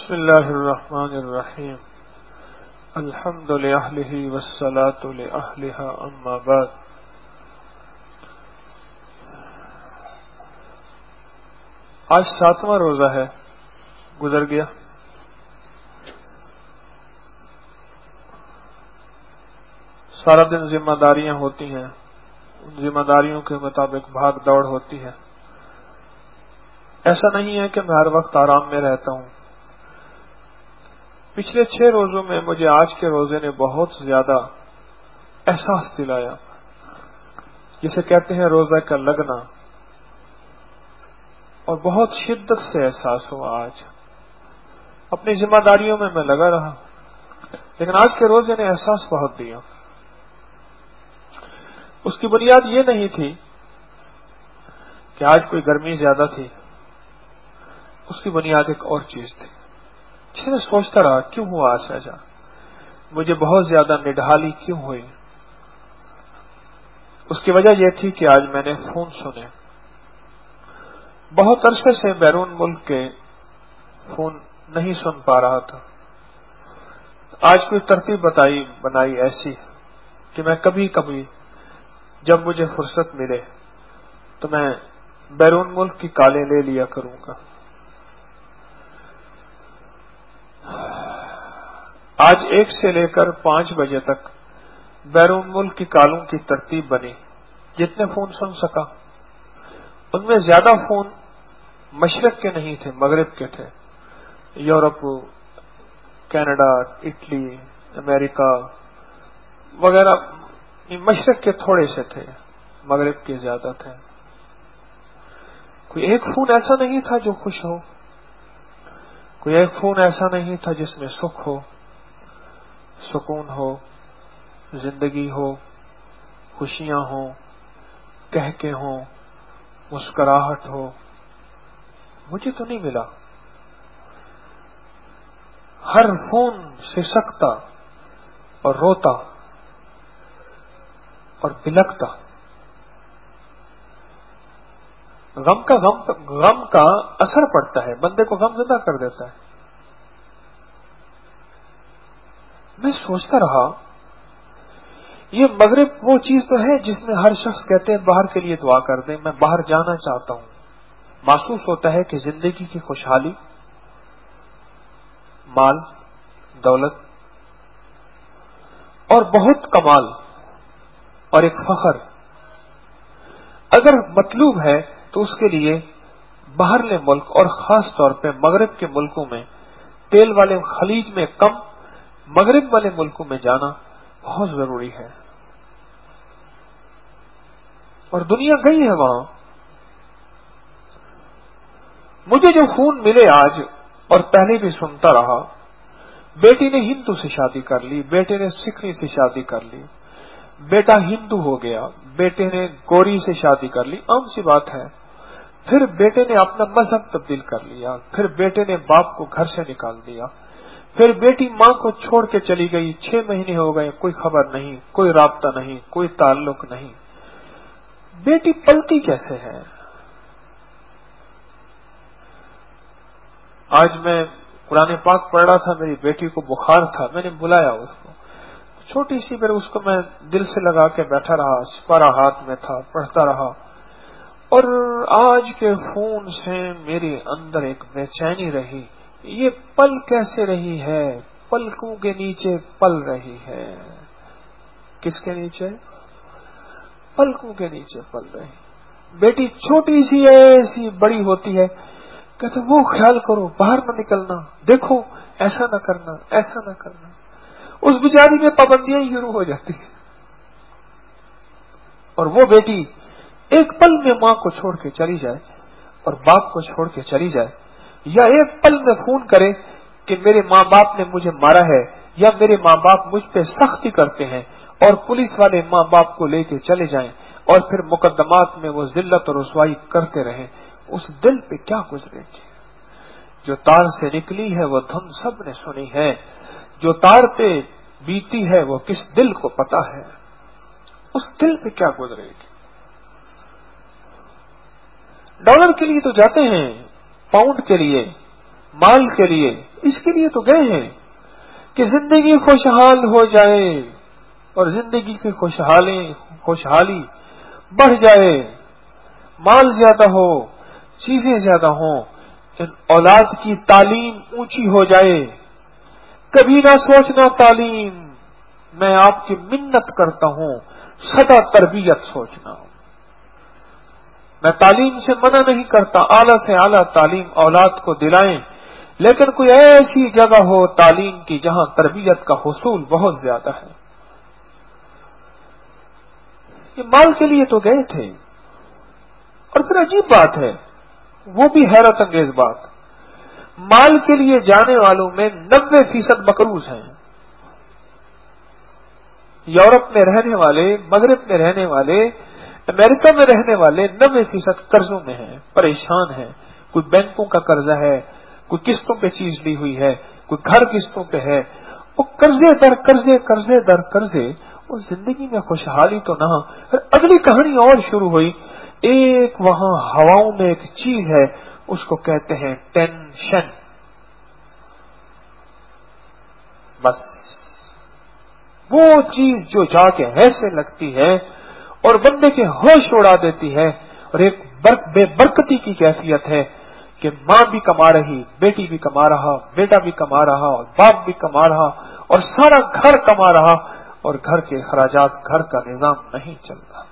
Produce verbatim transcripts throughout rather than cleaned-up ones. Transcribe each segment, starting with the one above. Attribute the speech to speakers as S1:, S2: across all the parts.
S1: بسم اللہ الرحمن الرحیم الحمد لأہلہ والصلاة لأہلہا اما بعد. آج ساتواں روزہ ہے، گزر گیا. سارا دن ذمہ داریاں ہوتی ہیں، ان ذمہ داریوں کے مطابق بھاگ دوڑ ہوتی ہے. ایسا نہیں ہے کہ میں ہر وقت آرام میں رہتا ہوں. پچھلے چھ روزوں میں مجھے آج کے روزے نے بہت زیادہ احساس دلایا، جسے کہتے ہیں روزہ کا لگنا، اور بہت شدت سے احساس ہوا. آج اپنی ذمہ داریوں میں میں لگا رہا، لیکن آج کے روزے نے احساس بہت دیا. اس کی بنیاد یہ نہیں تھی کہ آج کوئی گرمی زیادہ تھی، اس کی بنیاد ایک اور چیز تھی جس میں سوچتا رہا کیوں ہوا ایسا جا مجھے بہت زیادہ نڈھالی کیوں ہوئی. اس کی وجہ یہ تھی کہ آج میں نے فون سنے. بہت عرصے سے بیرون ملک کے فون نہیں سن پا رہا تھا. آج کوئی ترتیب بتائی بنائی ایسی کہ میں کبھی کبھی جب مجھے فرصت ملے تو میں بیرون ملک کی کالیں لے لیا کروں گا. آج ایک سے لے کر پانچ بجے تک بیرون ملک کی کالوں کی ترتیب بنی. جتنے فون سن سکا، ان میں زیادہ فون مشرق کے نہیں تھے، مغرب کے تھے. یورپ، کینیڈا، اٹلی، امریکہ وغیرہ مشرق کے تھوڑے سے تھے، مغرب کے زیادہ تھے. کوئی ایک فون ایسا نہیں تھا جو خوش ہو، کوئی ایک فون ایسا نہیں تھا جس میں سکھ ہو، سکون ہو، زندگی ہو، خوشیاں ہوں، کہکے ہوں، مسکراہٹ ہو. مجھے تو نہیں ملا. ہر فون سسکتا اور روتا اور بلکتا. غم کا غم غم کا اثر پڑتا ہے، بندے کو غم زدہ کر دیتا ہے. میں سوچتا رہا یہ مغرب وہ چیز تو ہے جس میں ہر شخص کہتے ہیں باہر کے لیے دعا کر دیں، میں باہر جانا چاہتا ہوں. محسوس ہوتا ہے کہ زندگی کی خوشحالی، مال، دولت اور بہت کمال اور ایک فخر اگر مطلوب ہے تو اس کے لیے باہرلے ملک اور خاص طور پہ مغرب کے ملکوں میں، تیل والے خلیج میں کم، مغرب والے ملکوں میں جانا بہت ضروری ہے. اور دنیا گئی ہے وہاں. مجھے جو خون ملے آج اور پہلے بھی سنتا رہا، بیٹی نے ہندو سے شادی کر لی، بیٹے نے سکھی سے شادی کر لی، بیٹا ہندو ہو گیا، بیٹے نے گوری سے شادی کر لی، عام سی بات ہے. پھر بیٹے نے اپنا مذہب تبدیل کر لیا، پھر بیٹے نے باپ کو گھر سے نکال دیا، پھر بیٹی ماں کو چھوڑ کے چلی گئی. چھ مہینے ہو گئے، کوئی خبر نہیں، کوئی رابطہ نہیں، کوئی تعلق نہیں. بیٹی پلتی کیسے ہے؟ آج میں قرآن پاک پڑھ رہا تھا، میری بیٹی کو بخار تھا، میں نے بلایا اس کو، چھوٹی سی، پھر اس کو میں دل سے لگا کے بیٹھا رہا، سپارہ ہاتھ میں تھا، پڑھتا رہا. اور آج کے فون سے میرے اندر ایک بے چینی رہی. یہ پل کیسے رہی ہے؟ پلکوں کے نیچے پل رہی ہے. کس کے نیچے؟ پلکوں کے نیچے پل رہی. بیٹی چھوٹی سی ایسی بڑی ہوتی ہے، کہتے وہ خیال کرو، باہر نہ نکلنا، دیکھو ایسا نہ کرنا، ایسا نہ کرنا. اس بیچاری میں پابندیاں شروع ہو جاتی ہیں. اور وہ بیٹی ایک پل میں ماں کو چھوڑ کے چلی جائے اور باپ کو چھوڑ کے چلی جائے، یا ایک پل میں فون کرے کہ میرے ماں باپ نے مجھے مارا ہے، یا میرے ماں باپ مجھ پہ سختی کرتے ہیں، اور پولیس والے ماں باپ کو لے کے چلے جائیں اور پھر مقدمات میں وہ ذلت اور رسوائی کرتے رہیں. اس دل پہ کیا گزرے گی؟ جو تار سے نکلی ہے وہ دھن سب نے سنی ہے، جو تار پہ بیتی ہے وہ کس دل کو پتا ہے. اس دل پہ کیا گزرے گی؟ ڈالر کے لیے تو جاتے ہیں، پاؤنڈ کے لیے، مال کے لیے، اس کے لیے تو گئے ہیں کہ زندگی خوشحال ہو جائے اور زندگی کی خوشحالی خوشحالی بڑھ جائے، مال زیادہ ہو، چیزیں زیادہ ہوں، ان اولاد کی تعلیم اونچی ہو جائے۔ کبھی نہ سوچنا تعلیم، میں آپ کی منت کرتا ہوں، سدا تربیت سوچنا۔ میں تعلیم سے منع نہیں کرتا، اعلیٰ سے اعلیٰ تعلیم اولاد کو دلائیں، لیکن کوئی ایسی جگہ ہو تعلیم کی جہاں تربیت کا حصول بہت زیادہ ہے۔ یہ مال کے لیے تو گئے تھے، اور پھر عجیب بات ہے، وہ بھی حیرت انگیز بات، مال کے لیے جانے والوں میں نوے فیصد مقروض ہیں۔ یورپ میں رہنے والے، مغرب میں رہنے والے، امریکہ میں رہنے والے نوے فیصد قرضوں میں ہیں، پریشان ہیں۔ کوئی بینکوں کا قرضہ ہے، کوئی قسطوں پہ چیز لی ہوئی ہے، کوئی گھر قسطوں پہ ہے، وہ قرضے در قرضے قرضے در قرضے، اس زندگی میں خوشحالی تو نہ۔ پھر اگلی کہانی اور شروع ہوئی، ایک وہاں ہواؤں میں ایک چیز ہے، اس کو کہتے ہیں ٹینشن۔ بس وہ چیز جو جا کے ایسے لگتی ہے اور بندے کے ہوش اڑا دیتی ہے، اور ایک برق بے برکتی کی کیفیت ہے کہ ماں بھی کما رہی، بیٹی بھی کما رہا، بیٹا بھی کما رہا، اور باپ بھی کما رہا، اور سارا گھر کما رہا، اور گھر کے اخراجات، گھر کا نظام نہیں چل رہا۔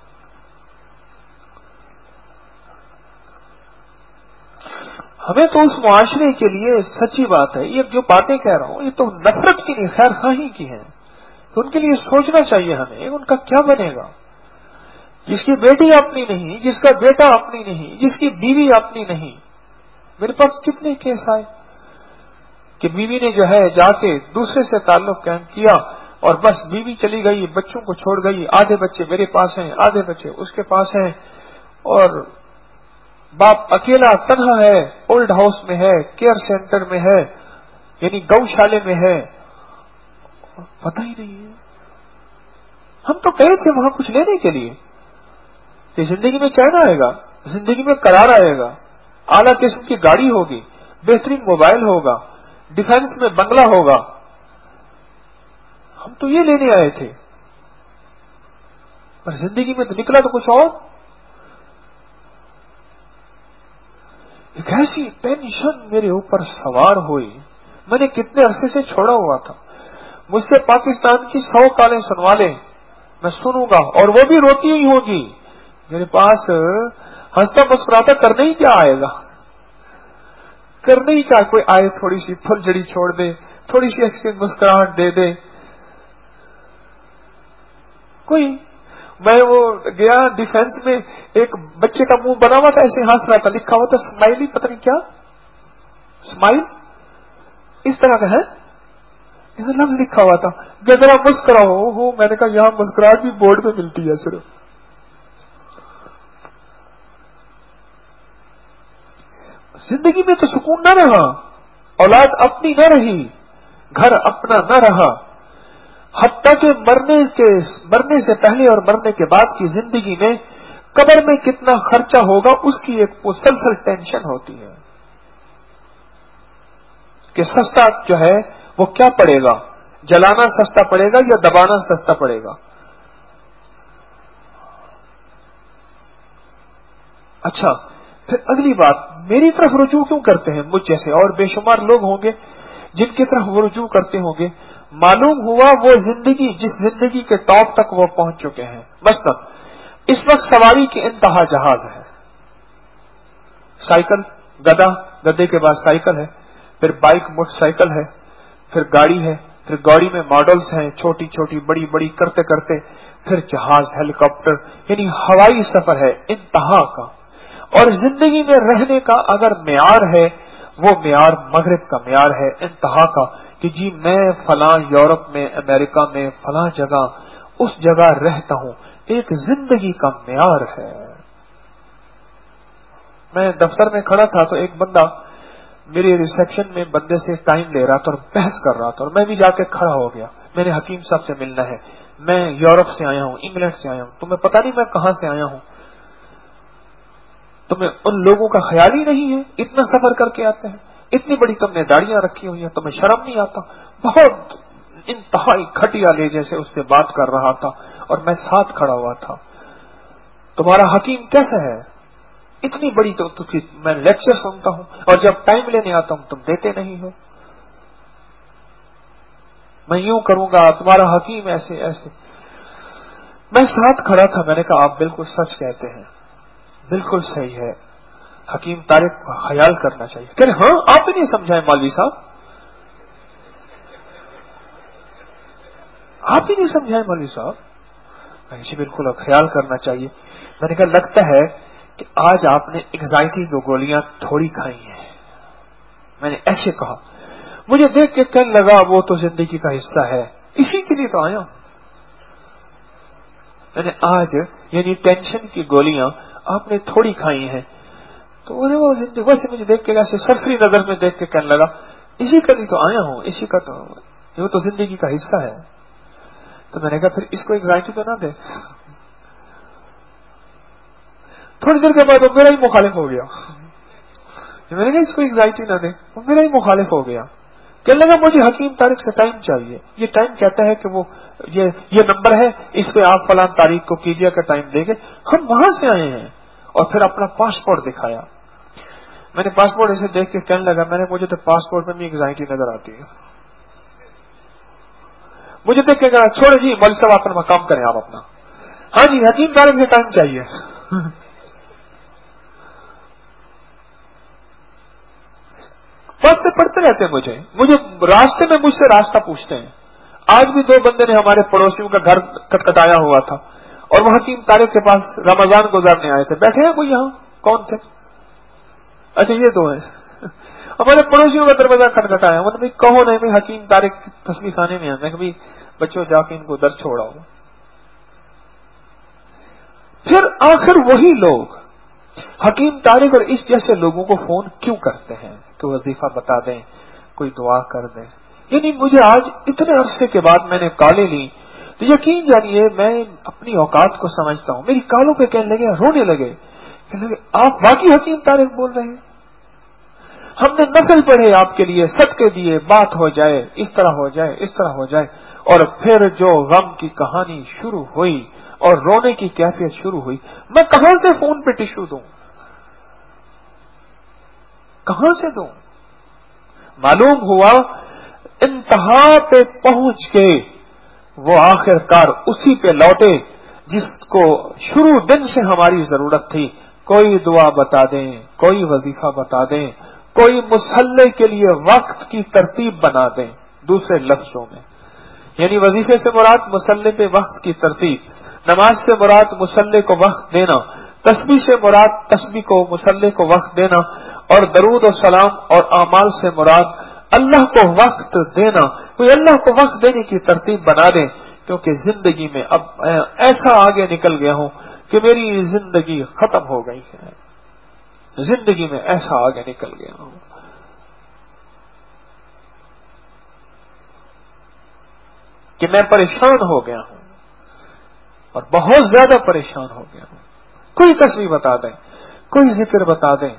S1: ہمیں تو اس معاشرے کے لیے سچی بات ہے، یہ جو باتیں کہہ رہا ہوں یہ تو نفرت کی نہیں، خیر خواہی کی ہیں، تو ان کے لیے سوچنا چاہیے ہمیں ان کا کیا بنے گا۔ جس کی بیٹی اپنی نہیں، جس کا بیٹا اپنی نہیں، جس کی بیوی اپنی نہیں۔ میرے پاس کتنے کیس آئے کہ بیوی نے جو ہے جا کے دوسرے سے تعلق قائم کیا، اور بس بیوی چلی گئی، بچوں کو چھوڑ گئی، آدھے بچے میرے پاس ہیں، آدھے بچے اس کے پاس ہیں، اور باپ اکیلا تنہا ہے، اولڈ ہاؤس میں ہے، کیئر سینٹر میں ہے، یعنی گوشالے میں ہے، پتہ ہی نہیں ہے۔ ہم تو گئے تھے وہاں کچھ لینے کے لیے کہ زندگی میں چین آئے گا، زندگی میں قرار آئے گا، اعلیٰ قسم کی گاڑی ہوگی، بہترین موبائل ہوگا، ڈیفینس میں بنگلہ ہوگا، ہم تو یہ لینے آئے تھے، پر زندگی میں تو نکلا تو کچھ اور۔ ایک ایسی ٹینشن میرے اوپر سوار ہوئی، میں نے کتنے عرصے سے چھوڑا ہوا تھا، مجھ سے پاکستان کی سو کالیں سنوا لیں میں سنوں گا، اور وہ بھی روتی ہی ہوگی، میرے پاس ہنستا مسکراتا کرنے ہی کیا آئے گا، کرنے ہی کیا، کوئی آئے تھوڑی سی پھل جڑی چھوڑ دے، تھوڑی سی اس کی مسکراہٹ دے دے، کوئی۔ میں وہ گیا ڈیفینس میں، ایک بچے کا منہ بنا ہوا تھا، ایسے ہنس رہا تھا، لکھا ہوا تھا اسمائلی، پتہ نہیں کیا اسمائل، اس طرح کا ہے، لفظ لکھا ہوا تھا کہ ذرا مسکراؤ ہو، میں نے کہا یہاں مسکراہٹ بھی بورڈ پہ ملتی ہے صرف۔ زندگی میں تو سکون نہ رہا، اولاد اپنی نہ رہی، گھر اپنا نہ رہا، حتیٰ کہ مرنے کے مرنے سے پہلے اور مرنے کے بعد کی زندگی میں قبر میں کتنا خرچہ ہوگا اس کی ایک مسلسل ٹینشن ہوتی ہے کہ سستا جو ہے وہ کیا پڑے گا، جلانا سستا پڑے گا یا دبانا سستا پڑے گا۔ اچھا، پھر اگلی بات، میری طرف رجوع کیوں کرتے ہیں؟ مجھ جیسے اور بے شمار لوگ ہوں گے جن کی طرف وہ رجوع کرتے ہوں گے۔ معلوم ہوا وہ زندگی جس زندگی کے ٹاپ تک وہ پہنچ چکے ہیں، مثلا اس وقت سواری کی انتہا جہاز ہے، سائیکل، گدا، گدے کے بعد سائیکل ہے، پھر بائک موٹر سائیکل ہے، پھر گاڑی ہے، پھر گاڑی میں ماڈلز ہیں، چھوٹی چھوٹی بڑی بڑی کرتے کرتے پھر جہاز، ہیلی کاپٹر، یعنی ہوائی سفر ہے انتہا کا۔ اور زندگی میں رہنے کا اگر معیار ہے وہ معیار مغرب کا معیار ہے انتہا کا، کہ جی میں فلاں یورپ میں، امریکہ میں، فلاں جگہ اس جگہ رہتا ہوں، ایک زندگی کا معیار ہے۔ میں دفتر میں کھڑا تھا تو ایک بندہ میرے ریسیپشن میں بندے سے ٹائم لے رہا تھا اور بحث کر رہا تھا، اور میں بھی جا کے کھڑا ہو گیا، میں نے حکیم صاحب سے ملنا ہے، میں یورپ سے آیا ہوں، انگلینڈ سے آیا ہوں، تمہیں پتہ نہیں میں کہاں سے آیا ہوں، تمہیں ان لوگوں کا خیال ہی نہیں ہے، اتنا سفر کر کے آتے ہیں، اتنی بڑی تم نے داڑیاں رکھی ہوئی ہیں، تمہیں شرم نہیں آتا؟ بہت انتہائی گھٹیا لہجے سے اس سے بات کر رہا تھا اور میں ساتھ کھڑا ہوا تھا. تمہارا حکیم کیسا ہے؟ اتنی بڑی تو میں لیکچر سنتا ہوں اور جب ٹائم لینے آتا ہوں تم دیتے نہیں ہو. میں یوں کروں گا، تمہارا حکیم ایسے ایسے. میں ساتھ کھڑا تھا. میں نے کہا آپ بالکل سچ کہتے ہیں، بالکل صحیح ہے، حکیم طارق کو خیال کرنا چاہیے. کہ ہاں آپ ہی نہیں سمجھائیں مولوی صاحب، آپ ہی نہیں سمجھائیں مولوی صاحب. میں جی بالکل اب خیال کرنا چاہیے. میں نے کہا لگتا ہے کہ آج آپ نے انگزائٹی کی گولیاں تھوڑی کھائی ہیں. میں نے ایسے کہا. مجھے دیکھ کے کہنے لگا وہ تو زندگی کا حصہ ہے، اسی کے لیے تو آیا ہوں. میں نے آج یعنی ٹینشن کی گولیاں آپ نے تھوڑی کھائی ہیں تو وہ زندگی ویسے مجھے دیکھ کے ایسے سرسری نظر میں دیکھ کے کہنے لگا اسی کا لیے تو آیا ہوں، اسی کا تو یہ تو زندگی کا حصہ ہے. تو میں نے کہا پھر اس کو انگزائٹی تو نہ دے. تھوڑی دیر کے بعد وہ میرا ہی مخالف ہو گیا. میں نے کہا اس کو انگزائٹی نہ دے، وہ میرا ہی مخالف ہو گیا. کہنے لگا مجھے حکیم طارق سے ٹائم چاہیے. یہ ٹائم کہتا ہے کہ وہ یہ یہ نمبر ہے، اس پہ آپ فلاں تاریخ کو کیجیے کا ٹائم دیں گے. ہم وہاں سے آئے ہیں. اور پھر اپنا پاسپورٹ دکھایا. میں نے پاسپورٹ اسے دیکھ کے کہنے لگا میں نے مجھے تو پاسپورٹ میں بھی انگزائٹی نظر آتی ہے. مجھے دیکھ کے کہا چھوڑے جی مولوی صاحب اپنا کام کریں آپ اپنا. ہاں جی حکیم طارق سے ٹائم چاہیے. راستے پڑھتے رہتے ہیں مجھے مجھے راستے میں مجھ سے راستہ پوچھتے ہیں. آج بھی دو بندے نے ہمارے پڑوسیوں کا گھر کٹکھٹایا ہوا تھا اور وہ حکیم طارق کے پاس رمضان گزارنے آئے تھے. بیٹھے ہیں کوئی یہاں؟ کون تھے؟ اچھا یہ دو ہیں. ہمارے پڑوسیوں کا دروازہ کھٹکھٹایا. مطلب بھائی کہو نہیں بھائی حکیم طارق تسبیح خانے میں آئے. میں بچوں جا کے ان کو در چھوڑاؤ. پھر آخر وہی لوگ حکیم طارق اور اس جیسے لوگوں کو فون کیوں کرتے ہیں کہ وظیفہ بتا دیں، کوئی دعا کر دیں. یعنی مجھے آج اتنے عرصے کے بعد میں نے کالیں لی تو یقین جانیے میں اپنی اوقات کو سمجھتا ہوں. میری کالوں پہ کہنے لگے، رونے لگے، کہنے لگے آپ واقعی حکیم طارق بول رہے ہیں؟ ہم نے نفل پڑھے آپ کے لیے، صدقے دیے، بات ہو جائے، اس طرح ہو جائے، اس طرح ہو جائے. اور پھر جو غم کی کہانی شروع ہوئی اور رونے کی کیفیت شروع ہوئی. میں کہاں سے فون پہ ٹشو دوں؟ کہاں سے دوں؟ معلوم ہوا انتہا پہ پہنچ کے وہ آخر کار اسی پہ لوٹے جس کو شروع دن سے ہماری ضرورت تھی. کوئی دعا بتا دیں، کوئی وظیفہ بتا دیں، کوئی مصلی کے لیے وقت کی ترتیب بنا دیں. دوسرے لفظوں میں یعنی وظیفے سے مراد مصلی پہ وقت کی ترتیب، نماز سے مراد مصلی کو وقت دینا، تسبیح سے مراد تسبیح کو مصلی کو وقت دینا، اور درود و سلام اور اعمال سے مراد اللہ کو وقت دینا. کوئی اللہ کو وقت دینے کی ترتیب بنا دیں. کیونکہ زندگی میں اب ایسا آگے نکل گیا ہوں کہ میری زندگی ختم ہو گئی ہے. زندگی میں ایسا آگے نکل گیا ہوں کہ میں پریشان ہو گیا ہوں اور بہت زیادہ پریشان ہو گیا ہوں. کوئی تسبیح بتا دیں، کوئی ذکر بتا دیں،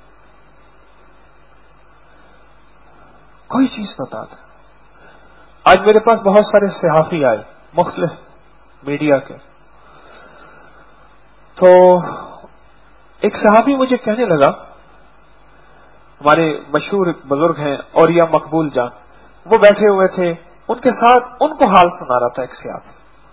S1: کوئی چیز بتا دیں. آج میرے پاس بہت سارے صحافی آئے مختلف میڈیا کے. تو ایک صحافی مجھے کہنے لگا، ہمارے مشہور بزرگ ہیں اوریا مقبول جان، وہ بیٹھے ہوئے تھے ان کے ساتھ، ان کو حال سنا رہا تھا ایک صحافی.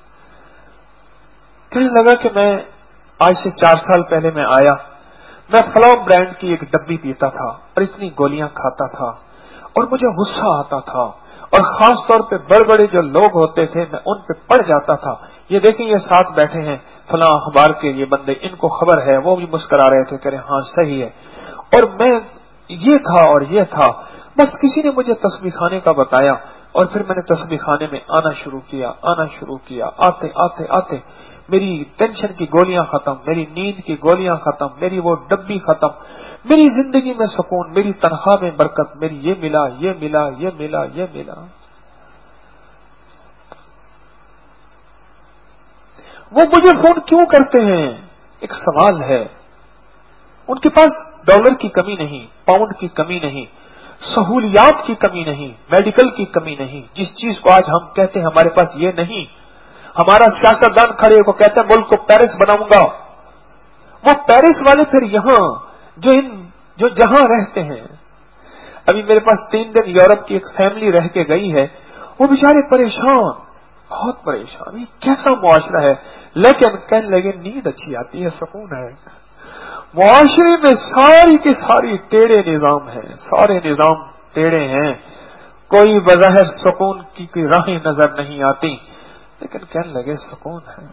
S1: کہنے لگا کہ میں آج سے چار سال پہلے میں آیا، میں فلاں برانڈ کی ایک ڈبی پیتا تھا اور اتنی گولیاں کھاتا تھا اور مجھے غصہ آتا تھا اور خاص طور پہ بڑے بڑے جو لوگ ہوتے تھے میں ان پہ پڑ جاتا تھا. یہ دیکھیں یہ ساتھ بیٹھے ہیں فلاں اخبار کے یہ بندے، ان کو خبر ہے، وہ بھی مسکرا رہے تھے، کہہ رہے ہاں صحیح ہے. اور میں یہ تھا اور یہ تھا، بس کسی نے مجھے تسبیح خانے کا بتایا اور پھر میں نے تسبیح خانے میں آنا شروع کیا آنا شروع کیا آتے آتے آتے میری ٹینشن کی گولیاں ختم، میری نیند کی گولیاں ختم، میری وہ ڈبی ختم، میری زندگی میں سکون، میری تنخواہ میں برکت، میری یہ ملا یہ ملا یہ ملا یہ ملا. وہ مجھے فون کیوں کرتے ہیں؟ ایک سوال ہے. ان کے پاس ڈالر کی کمی نہیں، پاؤنڈ کی کمی نہیں، سہولیات کی کمی نہیں، میڈیکل کی کمی نہیں. جس چیز کو آج ہم کہتے ہیں ہمارے پاس یہ نہیں. ہمارا سیاستدان کھڑے کو کہتے ہیں ملک کو پیرس بناؤں گا. وہ پیرس والے پھر یہاں جو ان جو جہاں رہتے ہیں. ابھی میرے پاس تین دن یورپ کی ایک فیملی رہ کے گئی ہے. وہ بیچارے پریشان، بہت پریشان. یہ کیسا معاشرہ ہے؟ لیکن کہنے لگے نیند اچھی آتی ہے، سکون ہے. معاشرے میں ساری کی ساری ٹیڑھے نظام ہیں، سارے نظام ٹیڑھے ہیں. کوئی بظاہر سکون کی کوئی راہیں نظر نہیں آتی، لیکن کہنے لگے سکون ہے.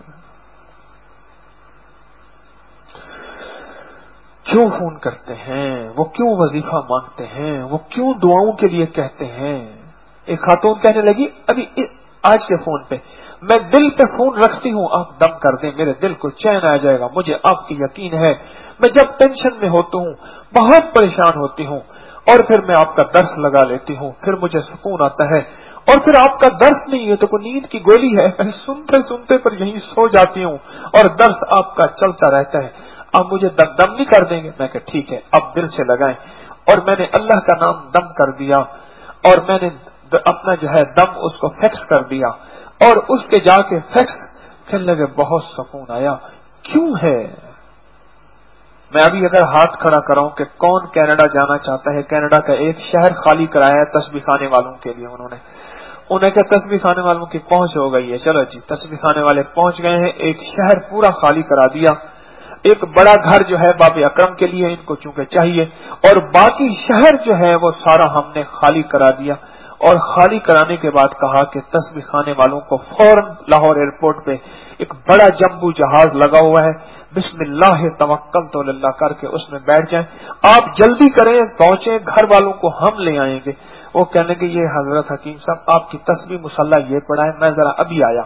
S1: کیوں فون کرتے ہیں؟ وہ کیوں وظیفہ مانگتے ہیں؟ وہ کیوں دعاؤں کے لیے کہتے ہیں؟ ایک خاتون کہنے لگی ابھی آج کے فون پہ، میں دل پہ فون رکھتی ہوں، آپ دم کر دیں میرے دل کو چین آ جائے گا. مجھے آپ کی یقین ہے، میں جب ٹینشن میں ہوتا ہوں، بہت پریشان ہوتی ہوں، اور پھر میں آپ کا درس لگا لیتی ہوں، پھر مجھے سکون آتا ہے. اور پھر آپ کا درس نہیں ہے تو کوئی نیند کی گولی ہے، میں سنتے سنتے پر یہیں سو جاتی ہوں اور درس آپ کا چلتا رہتا ہے. آپ مجھے دم دم نہیں کر دیں گے؟ میں کہ ٹھیک ہے، اب دل سے لگائیں. اور میں نے اللہ کا نام دم کر دیا، اور میں نے اپنا جو ہے دم اس کو فکس کر دیا، اور اس کے جا کے فکس کہنے لگے بہت سکون آیا. کیوں ہے؟ میں ابھی اگر ہاتھ کھڑا کراؤں کہ کون کینیڈا جانا چاہتا ہے؟ کینیڈا کا ایک شہر خالی کرایا ہے تسبیح خانے والوں کے لیے. انہوں نے انہیں کہ تسبیح خانے والوں کی پہنچ ہو گئی ہے، چلو جی تسبیح خانے والے پہنچ گئے ہیں. ایک شہر پورا خالی کرا دیا. ایک بڑا گھر جو ہے باب اکرم کے لیے ان کو چونکہ چاہیے، اور باقی شہر جو ہے وہ سارا ہم نے خالی کرا دیا. اور خالی کرانے کے بعد کہا کہ تسبیح خانے والوں کو فوراً لاہور ایئرپورٹ پہ ایک بڑا جمبو جہاز لگا ہوا ہے، بسم اللہ توکلت علی اللہ کر کے اس میں بیٹھ جائیں، آپ جلدی کریں پہنچیں، گھر والوں کو ہم لے آئیں گے. وہ کہنے کہ یہ حضرت حکیم صاحب آپ کی تسبیح مصلی یہ پڑھائیں، میں ذرا ابھی آیا.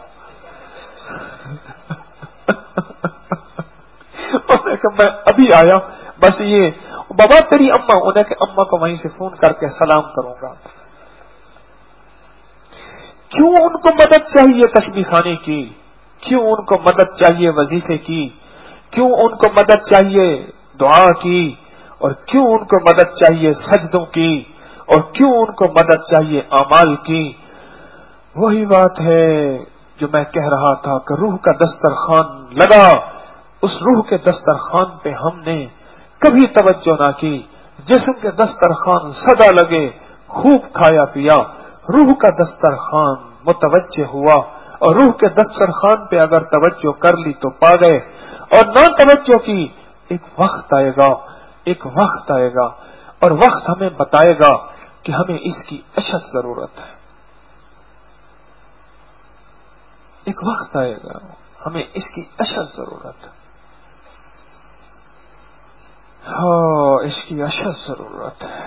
S1: میں ابھی آیا، بس یہ بابا تیری اماں، انہیں کہ اماں کو وہیں سے فون کر کے سلام کروں گا. کیوں ان کو مدد چاہیے تسبیح خانے کی؟ کیوں ان کو مدد چاہیے وظیفے کی؟ کیوں ان کو مدد چاہیے دعا کی؟ اور کیوں ان کو مدد چاہیے سجدوں کی؟ اور کیوں ان کو مدد چاہیے اعمال کی؟ وہی بات ہے جو میں کہہ رہا تھا کہ روح کا دسترخوان لگا، اس روح کے دسترخوان پہ ہم نے کبھی توجہ نہ کی. جسم کے دسترخوان سدا لگے، خوب کھایا پیا، روح کا دسترخوان متوجہ ہوا، اور روح کے دسترخوان پہ اگر توجہ کر لی تو پا گئے، اور نہ توجہ کی ایک وقت آئے گا، ایک وقت آئے گا، اور وقت ہمیں بتائے گا کہ ہمیں اس کی اشد ضرورت ہے. ایک وقت آئے گا ہمیں اس کی اشد ضرورت ہے. ہاں اس کی اشد ضرورت ہے.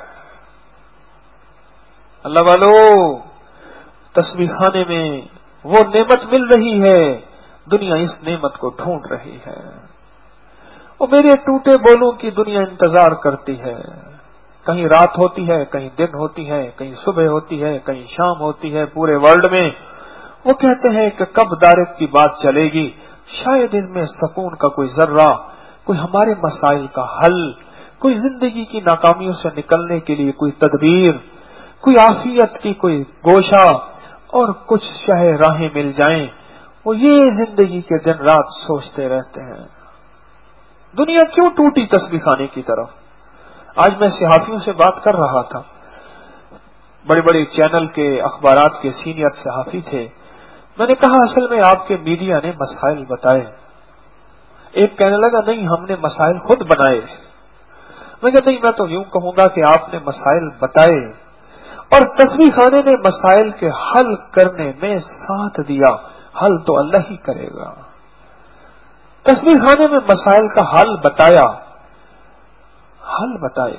S1: اللہ والو تسبیح خانے میں وہ نعمت مل رہی ہے، دنیا اس نعمت کو ڈھونڈ رہی ہے. وہ میرے ٹوٹے بولوں کی دنیا انتظار کرتی ہے. کہیں رات ہوتی ہے، کہیں دن ہوتی ہے، کہیں صبح ہوتی ہے، کہیں شام ہوتی ہے. پورے ورلڈ میں وہ کہتے ہیں کہ کب دارت کی بات چلے گی. شاید ان میں سکون کا کوئی ذرہ، کوئی ہمارے مسائل کا حل، کوئی زندگی کی ناکامیوں سے نکلنے کے لیے کوئی تدبیر، کوئی عافیت کی کوئی گوشہ، اور کچھ شہ راہیں مل جائیں. وہ یہ زندگی کے دن رات سوچتے رہتے ہیں. دنیا کیوں ٹوٹی تسبیح خانے کی طرف؟ آج میں صحافیوں سے بات کر رہا تھا، بڑے بڑے چینل کے اخبارات کے سینئر صحافی تھے. میں نے کہا اصل میں آپ کے میڈیا نے مسائل بتائے. ایک کہنے لگا نہیں ہم نے مسائل خود بنائے. میں کہا نہیں، میں تو یوں کہوں گا کہ آپ نے مسائل بتائے اور تسبیح خانے نے مسائل کے حل کرنے میں ساتھ دیا. حل تو اللہ ہی کرے گا. تسبیح خانے میں مسائل کا حل بتایا، حل بتائے،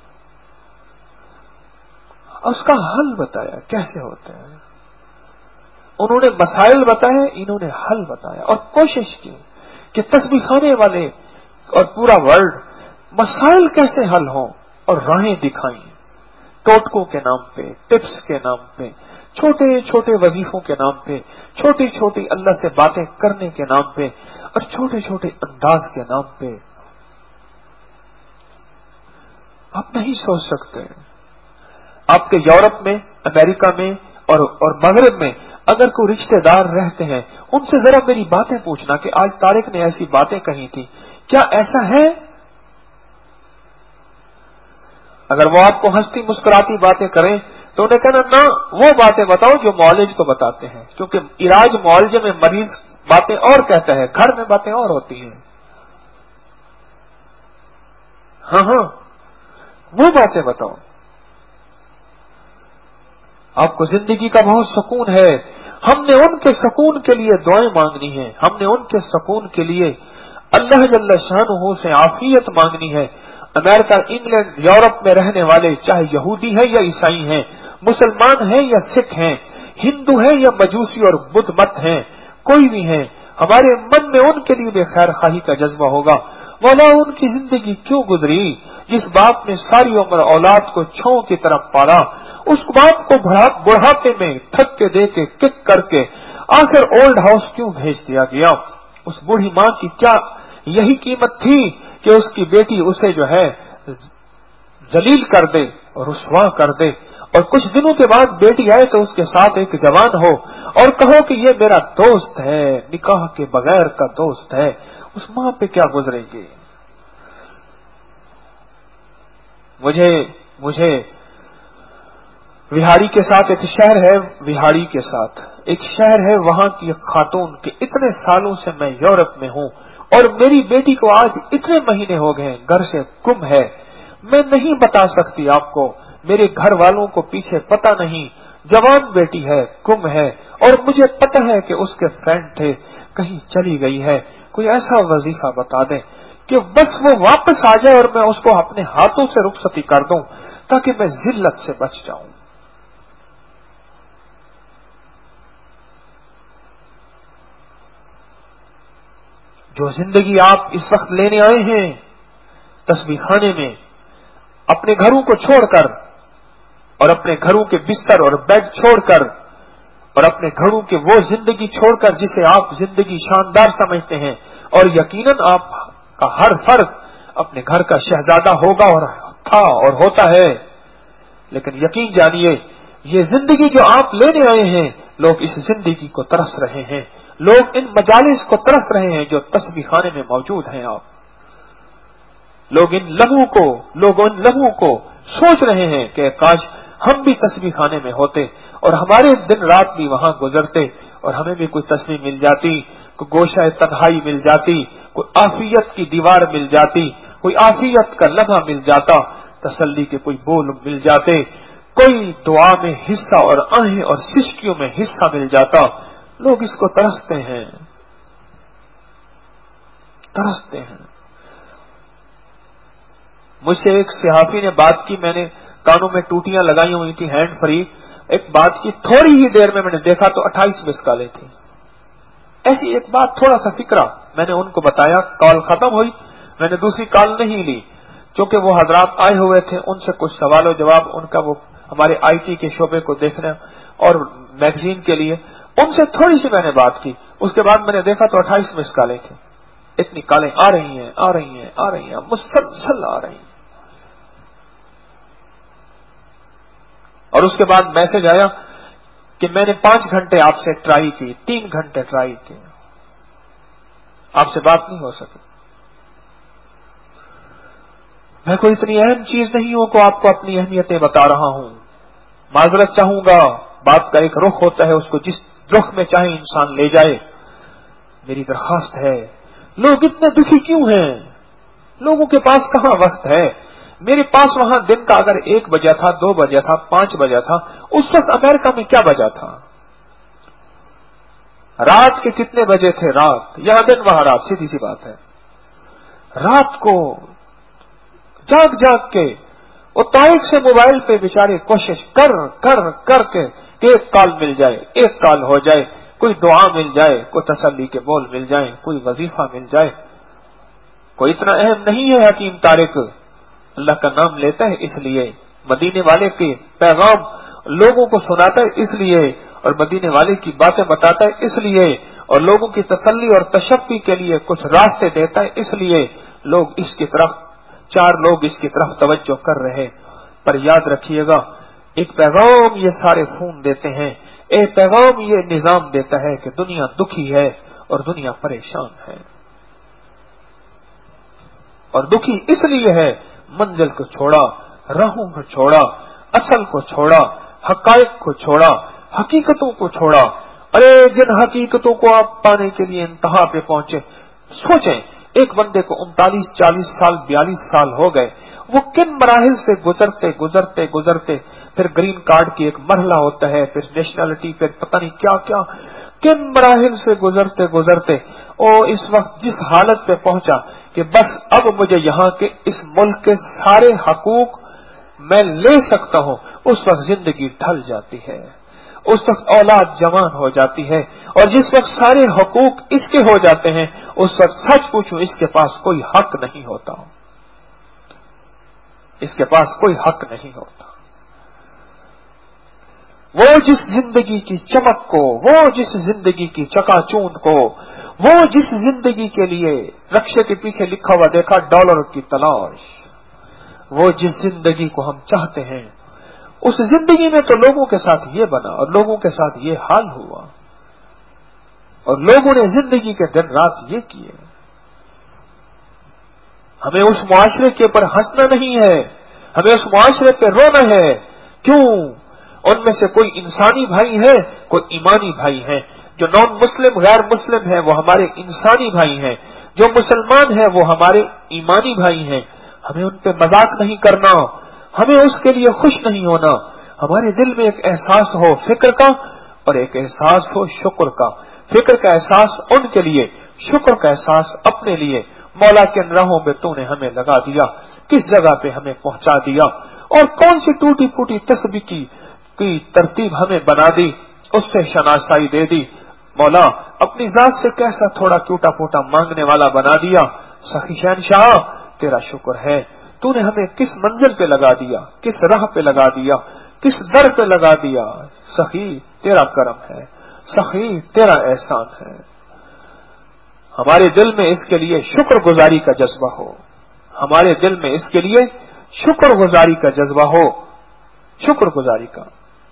S1: اس کا حل بتایا کیسے ہوتا ہے. انہوں نے مسائل بتائے، انہوں نے حل بتایا، اور کوشش کی کہ تسبیح خانے والے اور پورا ورلڈ مسائل کیسے حل ہوں اور راہیں دکھائیں. ٹوٹکوں کے نام پہ، ٹپس کے نام پہ، چھوٹے چھوٹے وظیفوں کے نام پہ، چھوٹی چھوٹی اللہ سے باتیں کرنے کے نام پہ، اور چھوٹے چھوٹے انداز کے نام پہ. آپ نہیں سوچ سکتے आपके यूरोप में, अमेरिका में और, और मगरब में अगर कोई रिश्तेदार रहते हैं, उनसे जरा मेरी बातें पूछना कि आज तारिक ने ऐसी बातें कही थी, क्या ऐसा है? अगर वो आपको हंसती मुस्कुराती बातें करें तो उन्हें कहना ना, वो बातें बताओ जो मौलिज को बताते हैं, क्योंकि इलाज मुआलजे में मरीज बातें और कहता है, घर में बातें और होती हैं। हाँ हाँ, वो बातें बताओ। आपको जिंदगी का बहुत सुकून है, हमने उनके सुकून के लिए दुआएं मांगनी है, हमने उनके सुकून के लिए अल्लाह जल्ल शानुहु से आफियत मांगनी है। अमेरिका, इंग्लैंड, यूरोप में रहने वाले चाहे यहूदी है या ईसाई हैं, मुसलमान हैं या सिख हैं, हिंदू हैं या मजूसी और बुद्ध मत हैं, कोई भी हैं, हमारे मन में उनके लिए भी खैर खाही का जज्बा होगा। वाला उनकी जिंदगी क्यों गुजरी जिस बाप ने सारी उम्र औलाद को छौ की तरफ पाला, उस बाप को बुढ़ापे में थक के दे के किक करके आखिर ओल्ड हाउस क्यों भेज दिया गया? उस बूढ़ी माँ की क्या यही कीमत थी कि उसकी बेटी उसे जो है जलील कर दे और रुसवा कर दे, और कुछ दिनों के बाद बेटी आए तो उसके साथ एक जवान हो और कहो कि ये मेरा दोस्त है, निकाह के बगैर का दोस्त है, उस माँ पे क्या गुजरेगी? मुझे मुझे विहाड़ी के साथ एक शहर है, विहाड़ी के साथ एक शहर है, वहां की एक खातून के इतने सालों से मैं यूरोप में हूं और मेरी बेटी को आज इतने महीने हो गए घर से गुम है, मैं नहीं बता सकती आपको, मेरे घर वालों को पीछे पता नहीं, जवान बेटी है, गुम है, और मुझे पता है कि उसके फ्रेंड थे, कहीं चली गई है। कोई ऐसा वजीफा बता दें कि बस वो वापस आ जाए और मैं उसको अपने हाथों से रुखसती कर दूं ताकि मैं जिल्लत से बच जाऊं। जो जिंदगी आप इस वक्त लेने आए हैं तस्बीह खाने में, अपने घरों को छोड़कर और अपने घरों के बिस्तर और बेड छोड़कर और अपने घरों के वो जिंदगी छोड़कर जिसे आप जिंदगी शानदार समझते हैं, और यकीनन आपका हर फर्द अपने घर का शहजादा होगा और था और होता है, लेकिन यकीन जानिए ये जिंदगी जो आप लेने आए हैं, लोग इस जिंदगी को तरस रहे हैं, लोग इन मजालिस को तरस रहे हैं जो तस्बीह खाने में मौजूद हैं। आप लोग इन लम्हों को लोग इन लम्हों को सोच रहे हैं कि काश हम भी तस्बीह खाने में होते और हमारे दिन रात भी वहां गुजरते और हमें भी कोई तस्बीह मिल जाती, कोई गोशा तन्हाई मिल जाती, कोई आफियत की दीवार मिल जाती, कोई आफियत का लम्हा मिल जाता, तसल्ली के कोई बोल मिल जाते, कोई दुआ में हिस्सा और आहें और सिसकियों में हिस्सा मिल जाता। लोग इसको तरसते हैं, तरसते हैं। मुझसे एक सहाफी ने बात की, मैंने कानों में टूटियां लगाई हुई थी, हैंड फ्री, एक बात की, थोड़ी ही देर में मैंने देखा तो अट्ठाईस मिस कॉलें थी। ऐसी एक बात, थोड़ा सा फिक्रा मैंने उनको बताया, कॉल खत्म हुई, मैंने दूसरी कॉल नहीं ली क्योंकि वो हजरात आए हुए थे, उनसे कुछ सवाल जवाब, उनका वो हमारे आईटी के शोबे को देखने और मैगजीन के लिए, उनसे थोड़ी सी मैंने बात की। उसके बाद मैंने देखा तो अट्ठाईस मिस कॉलें थी। इतनी कॉलें आ रही हैं आ रही हैं आ रही हैं मुसलसल आ रही हैं। और उसके बाद मैसेज आया कि मैंने पांच घंटे आपसे ट्राई की, तीन घंटे ट्राई की, आपसे बात नहीं हो सकी। मैं कोई इतनी अहम चीज नहीं हूं को आपको अपनी अहमियतें बता रहा हूं, माजरत चाहूंगा, बात का एक रुख होता है, उसको जिस रुख में चाहे इंसान ले जाए। मेरी दरखास्त है, लोग इतने दुखी क्यों हैं? लोगों के पास कहां वक्त है? मेरे पास वहां दिन का अगर एक बजा था, दो बजा था, पांच बजा था, उस वक्त अमेरिका में क्या बजा था? रात के कितने बजे थे? रात, यहां दिन वहां रात, सीधी सी बात है। रात को जाग जाग के वो तारीख से मोबाइल पे बेचारे कोशिश कर कर कर के एक कॉल मिल जाए, एक कॉल हो जाए, कोई दुआ मिल जाए, कोई तसल्ली के बोल मिल जाए, कोई वजीफा मिल जाए। कोई इतना अहम नहीं है हकीम तारिक, अल्लाह का नाम लेता है इसलिए, मदीने वाले के पैगाम लोगों को सुनाता है इसलिए, और मदीने वाले की बातें बताता है इसलिए, और लोगों की तसल्ली और तशफ़ी के लिए कुछ रास्ते देता है इसलिए लोग इसकी तरफ, चार लोग इसकी तरफ तवज्जो कर रहे। पर याद रखिएगा ایک پیغام یہ سارے خون دیتے ہیں، ایک پیغام یہ نظام دیتا ہے کہ دنیا دکھی ہے اور دنیا پریشان ہے، اور دکھی اس لیے ہے منزل کو چھوڑا، راہوں کو چھوڑا، اصل کو چھوڑا، حقائق کو چھوڑا، حقیقتوں کو چھوڑا۔ ارے جن حقیقتوں کو آپ پانے کے لیے انتہا پہ پہنچے، سوچیں ایک بندے کو انتالیس چالیس سال بیالیس سال ہو گئے، وہ کن مراحل سے گزرتے گزرتے گزرتے پھر گرین کارڈ کی ایک مرحلہ ہوتا ہے، پھر نیشنلٹی، پھر پتہ نہیں کیا کیا، کن مراحل سے گزرتے گزرتے اور اس وقت جس حالت پہ پہنچا کہ بس اب مجھے یہاں کے اس ملک کے سارے حقوق میں لے سکتا ہوں، اس وقت زندگی ڈھل جاتی ہے، اس وقت اولاد جوان ہو جاتی ہے، اور جس وقت سارے حقوق اس کے ہو جاتے ہیں اس وقت سچ پوچھوں اس کے پاس کوئی حق نہیں ہوتا، اس کے پاس کوئی حق نہیں ہوتا۔ وہ جس زندگی کی چمک کو، وہ جس زندگی کی چکا چوند کو، وہ جس زندگی کے لیے رکشے کے پیچھے لکھا ہوا دیکھا ڈالر کی تلاش، وہ جس زندگی کو ہم چاہتے ہیں، اس زندگی میں تو لوگوں کے ساتھ یہ بنا اور لوگوں کے ساتھ یہ حال ہوا، اور لوگوں نے زندگی کے دن رات یہ کیے۔ ہمیں اس معاشرے کے اوپر ہنسنا نہیں ہے، ہمیں اس معاشرے پہ رونا ہے۔ کیوں؟ ان میں سے کوئی انسانی بھائی ہے، کوئی ایمانی بھائی ہیں، جو نان مسلم غیر مسلم ہیں وہ ہمارے انسانی بھائی ہیں، جو مسلمان ہیں وہ ہمارے ایمانی بھائی ہیں۔ ہمیں ان پہ مذاق نہیں کرنا، ہمیں اس کے لیے خوش نہیں ہونا۔ ہمارے دل میں ایک احساس ہو فکر کا اور ایک احساس ہو شکر کا، فکر کا احساس ان کے لیے، شکر کا احساس اپنے لیے۔ مولا کے راہوں میں تو نے ہمیں لگا دیا، کس جگہ پہ ہمیں پہنچا دیا، اور کون سی ٹوٹی پھوٹی تسبیح کی کی ترتیب ہمیں بنا دی، اس سے شناسائی دے دی۔ مولا اپنی ذات سے کیسا تھوڑا ٹوٹا پھوٹا مانگنے والا بنا دیا۔ سخی شہنشاہ تیرا شکر ہے، تو نے ہمیں کس منزل پہ لگا دیا، کس راہ پہ لگا دیا، کس در پہ لگا دیا۔ سخی تیرا کرم ہے، سخی تیرا احسان ہے۔ ہمارے دل میں اس کے لیے شکر گزاری کا جذبہ ہو، ہمارے دل میں اس کے لیے شکر گزاری کا جذبہ ہو، شکر گزاری کا۔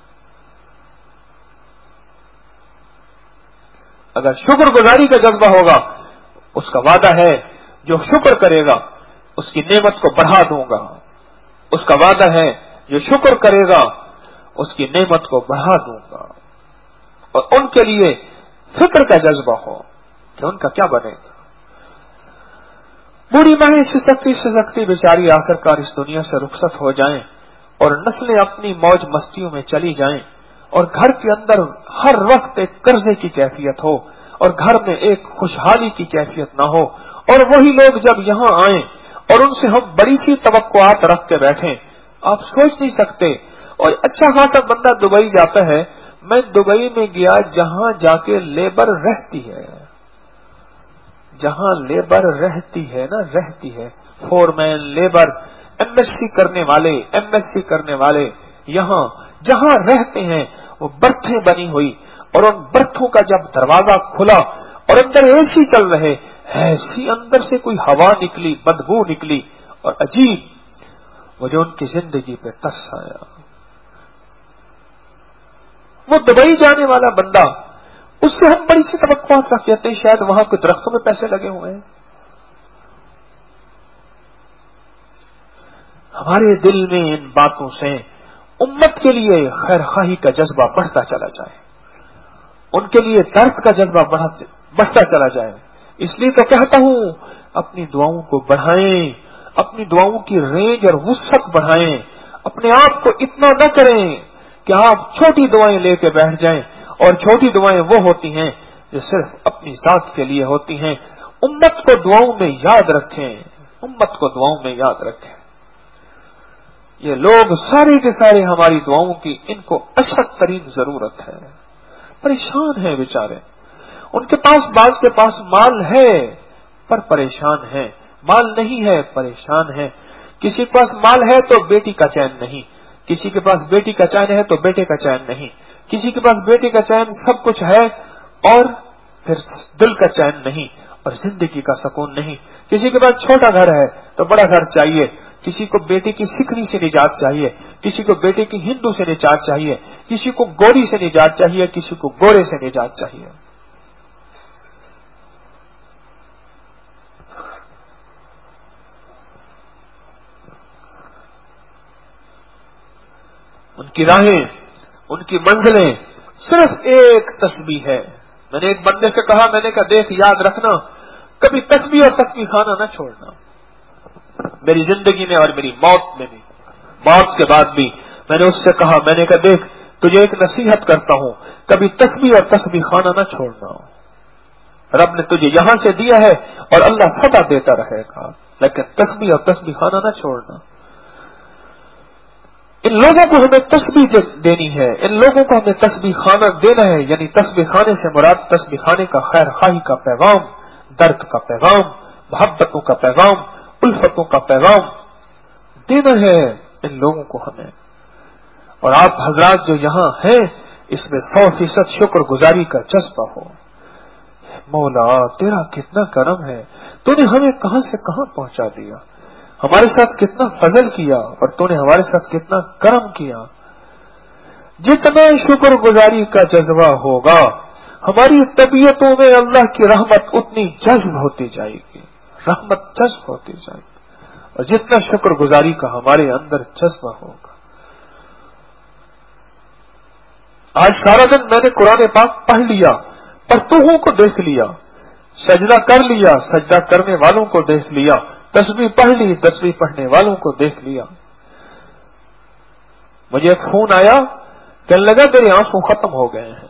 S1: اگر شکر گزاری کا جذبہ ہوگا، اس کا وعدہ ہے جو شکر کرے گا اس کی نعمت کو بڑھا دوں گا، اس کا وعدہ ہے جو شکر کرے گا اس کی نعمت کو بڑھا دوں گا۔ اور ان کے لیے فکر کا جذبہ ہو کہ ان کا کیا بنے گا۔ بوڑھی مائیں سسکتی سسکتی بیچاری آخر کار اس دنیا سے رخصت ہو جائیں اور نسلیں اپنی موج مستیوں میں چلی جائیں، اور گھر کے اندر ہر وقت ایک قرضے کی کیفیت ہو اور گھر میں ایک خوشحالی کی کیفیت نہ ہو، اور وہی لوگ جب یہاں آئیں اور ان سے ہم بڑی سی توقعات رکھ کے بیٹھیں، آپ سوچ نہیں سکتے۔ اور اچھا خاصا بندہ دبئی جاتا ہے، میں دبئی میں گیا جہاں جا کے لیبر رہتی ہے، جہاں لیبر رہتی ہے نا رہتی ہے foreman labour, M S C کرنے والے ایم ایس سی کرنے والے یہاں جہاں رہتے ہیں وہ برتھیں بنی ہوئی، اور ان برتھوں کا جب دروازہ کھلا اور اندر اے سی چل رہے، ایسی اندر سے کوئی ہوا نکلی، بدبو نکلی، اور عجیب مجھے ان کی زندگی پہ ترس آیا۔ وہ دبئی جانے والا بندہ، اس سے ہم بڑی سی توقعات رکھتے ہیں، شاید وہاں کوئی درختوں میں پیسے لگے ہوئے ہیں۔ ہمارے دل میں ان باتوں سے امت کے لیے خیر خواہی کا جذبہ بڑھتا چلا جائے، ان کے لیے درد کا جذبہ بڑھتا چلا جائے۔ اس لیے تو کہتا ہوں اپنی دعاؤں کو بڑھائیں، اپنی دعاؤں کی رینج اور وسعت بڑھائیں، اپنے آپ کو اتنا نہ کریں کہ آپ چھوٹی دعائیں لے کے بیٹھ جائیں، اور چھوٹی دعائیں وہ ہوتی ہیں جو صرف اپنی ذات کے لیے ہوتی ہیں۔ امت کو دعاؤں میں یاد رکھیں، امت کو دعاؤں میں یاد رکھیں۔ یہ لوگ سارے کے سارے ہماری دعاؤں کی ان کو اشد ترین ضرورت ہے، پریشان ہیں بیچارے، ان کے پاس بعض کے پاس مال ہے پر پریشان ہے، مال نہیں ہے پریشان ہے، کسی کے پاس مال ہے تو بیٹی کا چین نہیں، کسی کے پاس بیٹی کا چین ہے تو بیٹے کا چین نہیں، کسی کے پاس بیٹے کا چین سب کچھ ہے اور پھر دل کا چین نہیں اور زندگی کا سکون نہیں، کسی کے پاس چھوٹا گھر ہے تو بڑا گھر چاہیے، کسی کو بیٹے کی سکھنی سے نجات چاہیے، کسی کو بیٹے کی ہندو سے نجات چاہیے، کسی کو گوری سے نجات چاہیے، کسی کو گورے سے نجات چاہیے۔ ان کی راہیں، ان کی منزلیں صرف ایک تسبیح ہے۔ میں نے ایک بندے سے کہا، میں نے کہا دیکھ یاد رکھنا، کبھی تسبیح اور تسبیح خانہ نہ چھوڑنا، میری زندگی میں اور میری موت میں بھی، موت کے بعد بھی۔ میں نے اس سے کہا، میں نے کہا دیکھ تجھے ایک نصیحت کرتا ہوں، کبھی تسبیح اور تسبیح خانہ نہ چھوڑنا، رب نے تجھے یہاں سے دیا ہے اور اللہ سدا دیتا رہے گا، لیکن تسبیح اور تسبیح خانہ نہ چھوڑنا۔ ان لوگوں کو ہمیں تسبیح دینی ہے، ان لوگوں کو ہمیں تسبیح خانہ دینا ہے، یعنی تسبیح خانے سے مراد تسبیح خانے کا خیر خواہی کا پیغام، درد کا پیغام، محبتوں کا پیغام، الفتوں کا پیغام دینا ہے ان لوگوں کو ہمیں۔ اور آپ حضرات جو یہاں ہیں، اس میں سو فیصد شکر گزاری کا جذبہ ہو۔ مولا تیرا کتنا کرم ہے، تو نے ہمیں کہاں سے کہاں پہنچا دیا، ہمارے ساتھ کتنا فضل کیا، اور تو نے ہمارے ساتھ کتنا کرم کیا۔ جتنا شکر گزاری کا جذبہ ہوگا، ہماری طبیعتوں میں اللہ کی رحمت اتنی جذب ہوتی جائے گی، رحمت جذب ہوتی جائے گی، اور جتنا شکر گزاری کا ہمارے اندر جذبہ ہوگا۔ آج سارا دن میں نے قرآن پاک پڑھ لیا، پرتوہوں کو دیکھ لیا، سجدہ کر لیا، سجدہ کرنے والوں کو دیکھ لیا، تسبیح پڑھ لی، تسبیح پڑھنے والوں کو دیکھ لیا۔ مجھے ایک فون آیا، کہنے لگا میرے آنسو ختم ہو گئے ہیں۔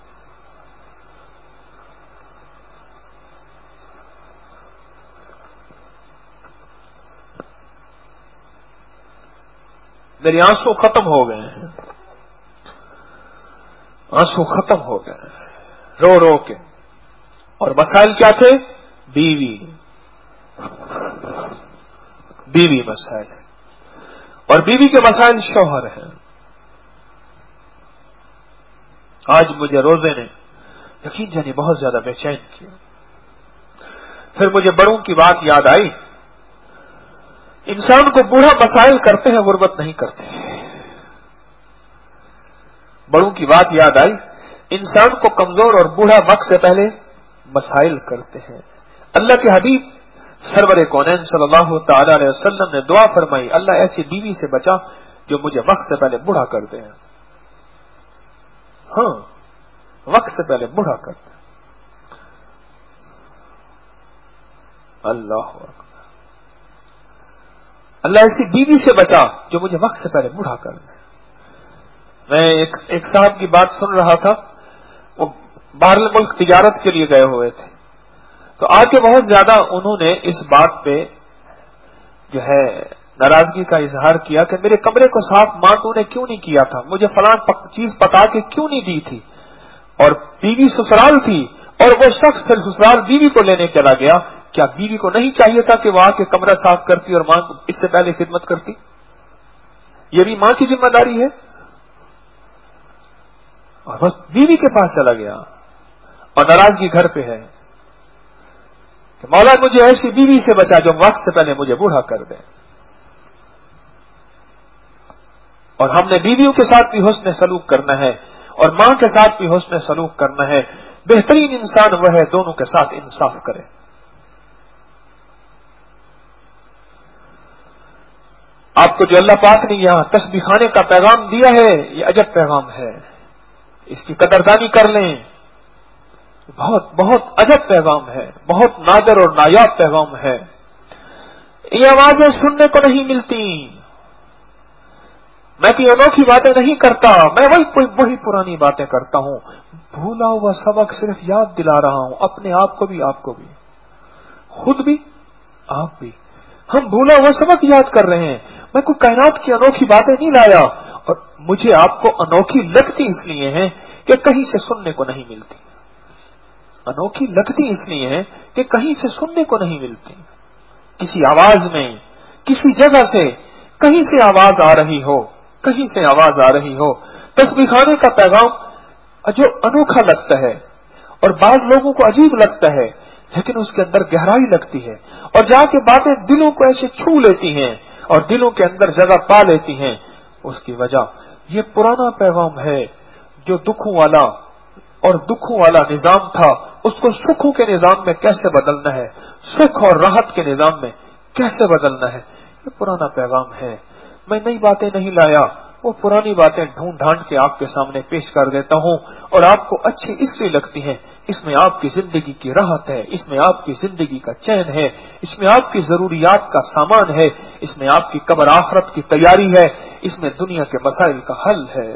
S1: میرے آنسو ختم ہو گئے ہیں، آنسو ختم ہو گئے ہیں رو رو کے۔ اور مسائل کیا تھے؟ بیوی بیوی مسائل ہے، اور بیوی کے مسائل شوہر ہیں۔ آج مجھے روزے نے یقین جانی بہت زیادہ بے چین کیا۔ پھر مجھے بڑوں کی بات یاد آئی، انسان کو بوڑھا مسائل کرتے ہیں، غربت نہیں کرتے۔ بڑوں کی بات یاد آئی، انسان کو کمزور اور بوڑھا وقت سے پہلے مسائل کرتے ہیں۔ اللہ کے حبیب سرور کونین صلی اللہ تعالی علیہ وسلم نے دعا فرمائی، اللہ ایسی بیوی سے بچا جو مجھے وقت سے پہلے بوڑھا کر دے۔ ہاں، وقت سے پہلے بوڑھا کر دے۔ اللہ اکبر، اللہ ایسی بیوی سے بچا جو مجھے وقت سے پہلے بوڑھا کر دے۔ میں ایک, ایک صاحب کی بات سن رہا تھا، وہ باہر ملک تجارت کے لیے گئے ہوئے تھے، تو آ کے بہت زیادہ انہوں نے اس بات پہ جو ہے ناراضگی کا اظہار کیا کہ میرے کمرے کو صاف ماں تو نے کیوں نہیں کیا تھا، مجھے فلاں چیز پکا کے کیوں نہیں دی تھی، اور بیوی سسرال تھی اور وہ شخص پھر سسرال بیوی کو لینے چلا گیا، کیا بیوی کو نہیں چاہیے تھا کہ وہ آ کے کمرہ صاف کرتی اور ماں کو اس سے پہلے خدمت کرتی؟ یہ بھی ماں کی ذمہ داری ہے۔ اور بس بیوی کے پاس چلا گیا اور ناراضگی گھر پہ ہے کہ مولا مجھے ایسی بیوی سے بچا جو وقت سے پہلے مجھے بوڑھا کر دے۔ اور ہم نے بیویوں کے ساتھ بھی حسن سلوک کرنا ہے اور ماں کے ساتھ بھی حسن سلوک کرنا ہے۔ بہترین انسان وہ ہے دونوں کے ساتھ انصاف کرے۔ آپ کو جو اللہ پاک نے یہاں تسبیح خانے کا پیغام دیا ہے، یہ عجب پیغام ہے، اس کی قدردانی کر لیں۔ بہت بہت عجب پیغام ہے، بہت نادر اور نایاب پیغام ہے۔ یہ آوازیں سننے کو نہیں ملتی، میں کوئی انوکھی باتیں نہیں کرتا، میں وہی وہی پرانی باتیں کرتا ہوں، بھولا ہوا سبق صرف یاد دلا رہا ہوں، اپنے آپ کو بھی، آپ کو بھی، خود بھی، آپ بھی۔ ہم بھولا ہوا سبق یاد کر رہے ہیں، میں کوئی کائنات کی انوکھی باتیں نہیں لایا، اور مجھے آپ کو انوکھی لگتی اس لیے ہے کہ کہیں سے سننے کو نہیں ملتی، انوکھی لگتی اس لیے ہے کہ کہیں سے سننے کو نہیں ملتی، کسی آواز میں، کسی جگہ سے کہیں سے آواز آ رہی ہو، کہیں سے آواز آ رہی ہو۔ تسبیح خانے کا پیغام جو انوکھا لگتا ہے اور بعض لوگوں کو عجیب لگتا ہے، لیکن اس کے اندر گہرائی لگتی ہے، اور جا کے باتیں دلوں کو ایسے چھو لیتی ہیں اور دلوں کے اندر جگہ پا لیتی ہیں، اس کی وجہ یہ پرانا پیغام ہے جو دکھوں والا اور دکھوں والا نظام تھا، اس کو سکھوں کے نظام میں کیسے بدلنا ہے، سکھ اور راحت کے نظام میں کیسے بدلنا ہے، یہ پرانا پیغام ہے۔ میں نئی باتیں نہیں لایا، وہ پرانی باتیں ڈھونڈ ڈھانڈ کے آپ کے سامنے پیش کر دیتا ہوں، اور آپ کو اچھی اس لیے لگتی ہیں، اس میں آپ کی زندگی کی راحت ہے، اس میں آپ کی زندگی کا چین ہے، اس میں آپ کی ضروریات کا سامان ہے، اس میں آپ کی قبر آخرت کی تیاری ہے، اس میں دنیا کے مسائل کا حل ہے۔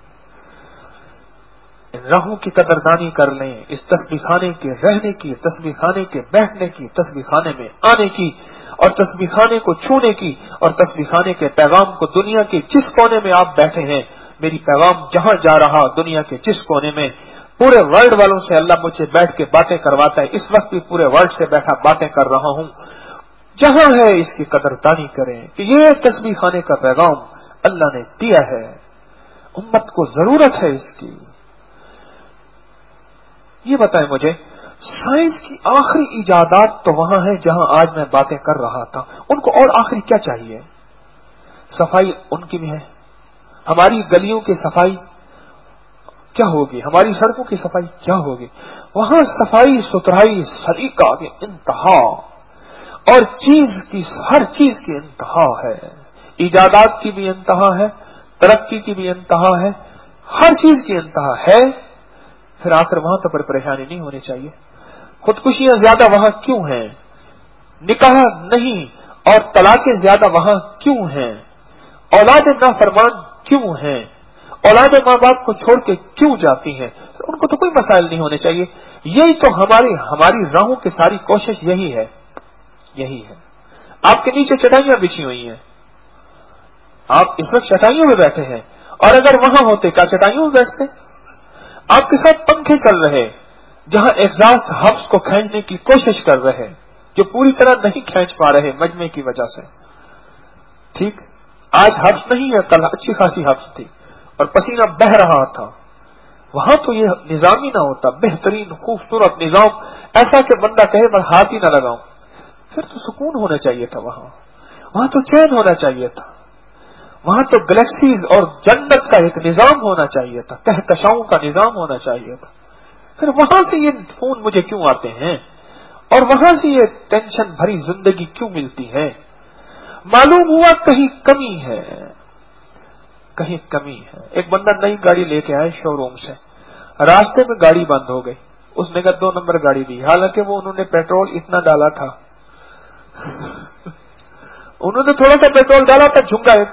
S1: ان راہوں کی قدردانی کر لیں، اس تسبیح خانے کے رہنے کی، تسبیح خانے کے بیٹھنے کی، تسبیح خانے میں آنے کی، اور تسبیح خانے کو چھونے کی، اور تسبیح خانے کے پیغام کو دنیا کے جس کونے میں آپ بیٹھے ہیں، میری پیغام جہاں جا رہا دنیا کے جس کونے میں، پورے ورلڈ والوں سے اللہ مجھے بیٹھ کے باتیں کرواتا ہے، اس وقت بھی پورے ورلڈ سے بیٹھا باتیں کر رہا ہوں، جہاں ہے اس کی قدردانی کریں کہ یہ تسبیح خانے کا پیغام اللہ نے دیا ہے، امت کو ضرورت ہے اس کی۔ یہ بتائیں مجھے، سائنس کی آخری ایجادات تو وہاں ہے جہاں آج میں باتیں کر رہا تھا، ان کو اور آخری کیا چاہیے؟ صفائی ان کی بھی ہے، ہماری گلیوں کی صفائی کیا ہوگی، ہماری سڑکوں کی صفائی کیا ہوگی؟ وہاں صفائی ستھرائی سلیقہ کی انتہا، اور چیز کی ہر چیز کی انتہا ہے، ایجادات کی بھی انتہا ہے، ترقی کی بھی انتہا ہے، ہر چیز کی انتہا ہے۔ پھر آخر وہاں تو پر پریشانی نہیں ہونی چاہیے۔ خودکشیاں زیادہ وہاں کیوں ہیں؟ نکاح نہیں اور طلاقیں زیادہ وہاں کیوں ہیں؟ اولاد نافرمان کیوں ہیں؟ اولاد ماں باپ کو چھوڑ کے کیوں جاتی ہیں؟ ان کو تو کوئی مسائل نہیں ہونے چاہیے۔ یہی تو ہماری ہماری راہوں کی ساری کوشش یہی ہے، یہی ہے۔ آپ کے نیچے چٹائیاں بچھی ہوئی ہیں، آپ اس وقت چٹائیوں میں بیٹھے ہیں، اور اگر وہاں ہوتے کیا چٹائیوں میں بیٹھتے؟ آپ کے ساتھ پنکھے چل رہے جہاں ایگزاسٹ ہبس کو کھینچنے کی کوشش کر رہے، جو پوری طرح نہیں کھینچ پا رہے مجمع کی وجہ سے۔ ٹھیک، آج ہبس نہیں ہے، کل اچھی خاصی ہبس تھی اور پسینہ بہ رہا تھا۔ وہاں تو یہ نظام ہی نہ ہوتا، بہترین خوبصورت نظام، ایسا کہ بندہ کہے میں ہاتھ ہی نہ لگاؤں، پھر تو سکون ہونا چاہیے تھا، وہاں وہاں تو چین ہونا چاہیے تھا، وہاں تو گلیکسیز اور جنت کا ایک نظام ہونا چاہیے تھا، کہکشاؤں کا نظام ہونا چاہیے تھا۔ پھر وہاں سے یہ فون مجھے کیوں آتے ہیں، اور وہاں سے یہ ٹینشن بھری زندگی کیوں ملتی ہے؟ معلوم ہوا کہیں کمی ہے، کہیں کمی ہے۔ ایک بندہ نئی گاڑی لے کے آئے شو روم سے، راستے میں گاڑی بند ہو گئی، اس نے کہا دو نمبر گاڑی دی، حالانکہ وہ انہوں نے پیٹرول اتنا ڈالا تھا انہوں نے تھوڑا سا پیٹرول ڈالا تھا، جھنگا ایک،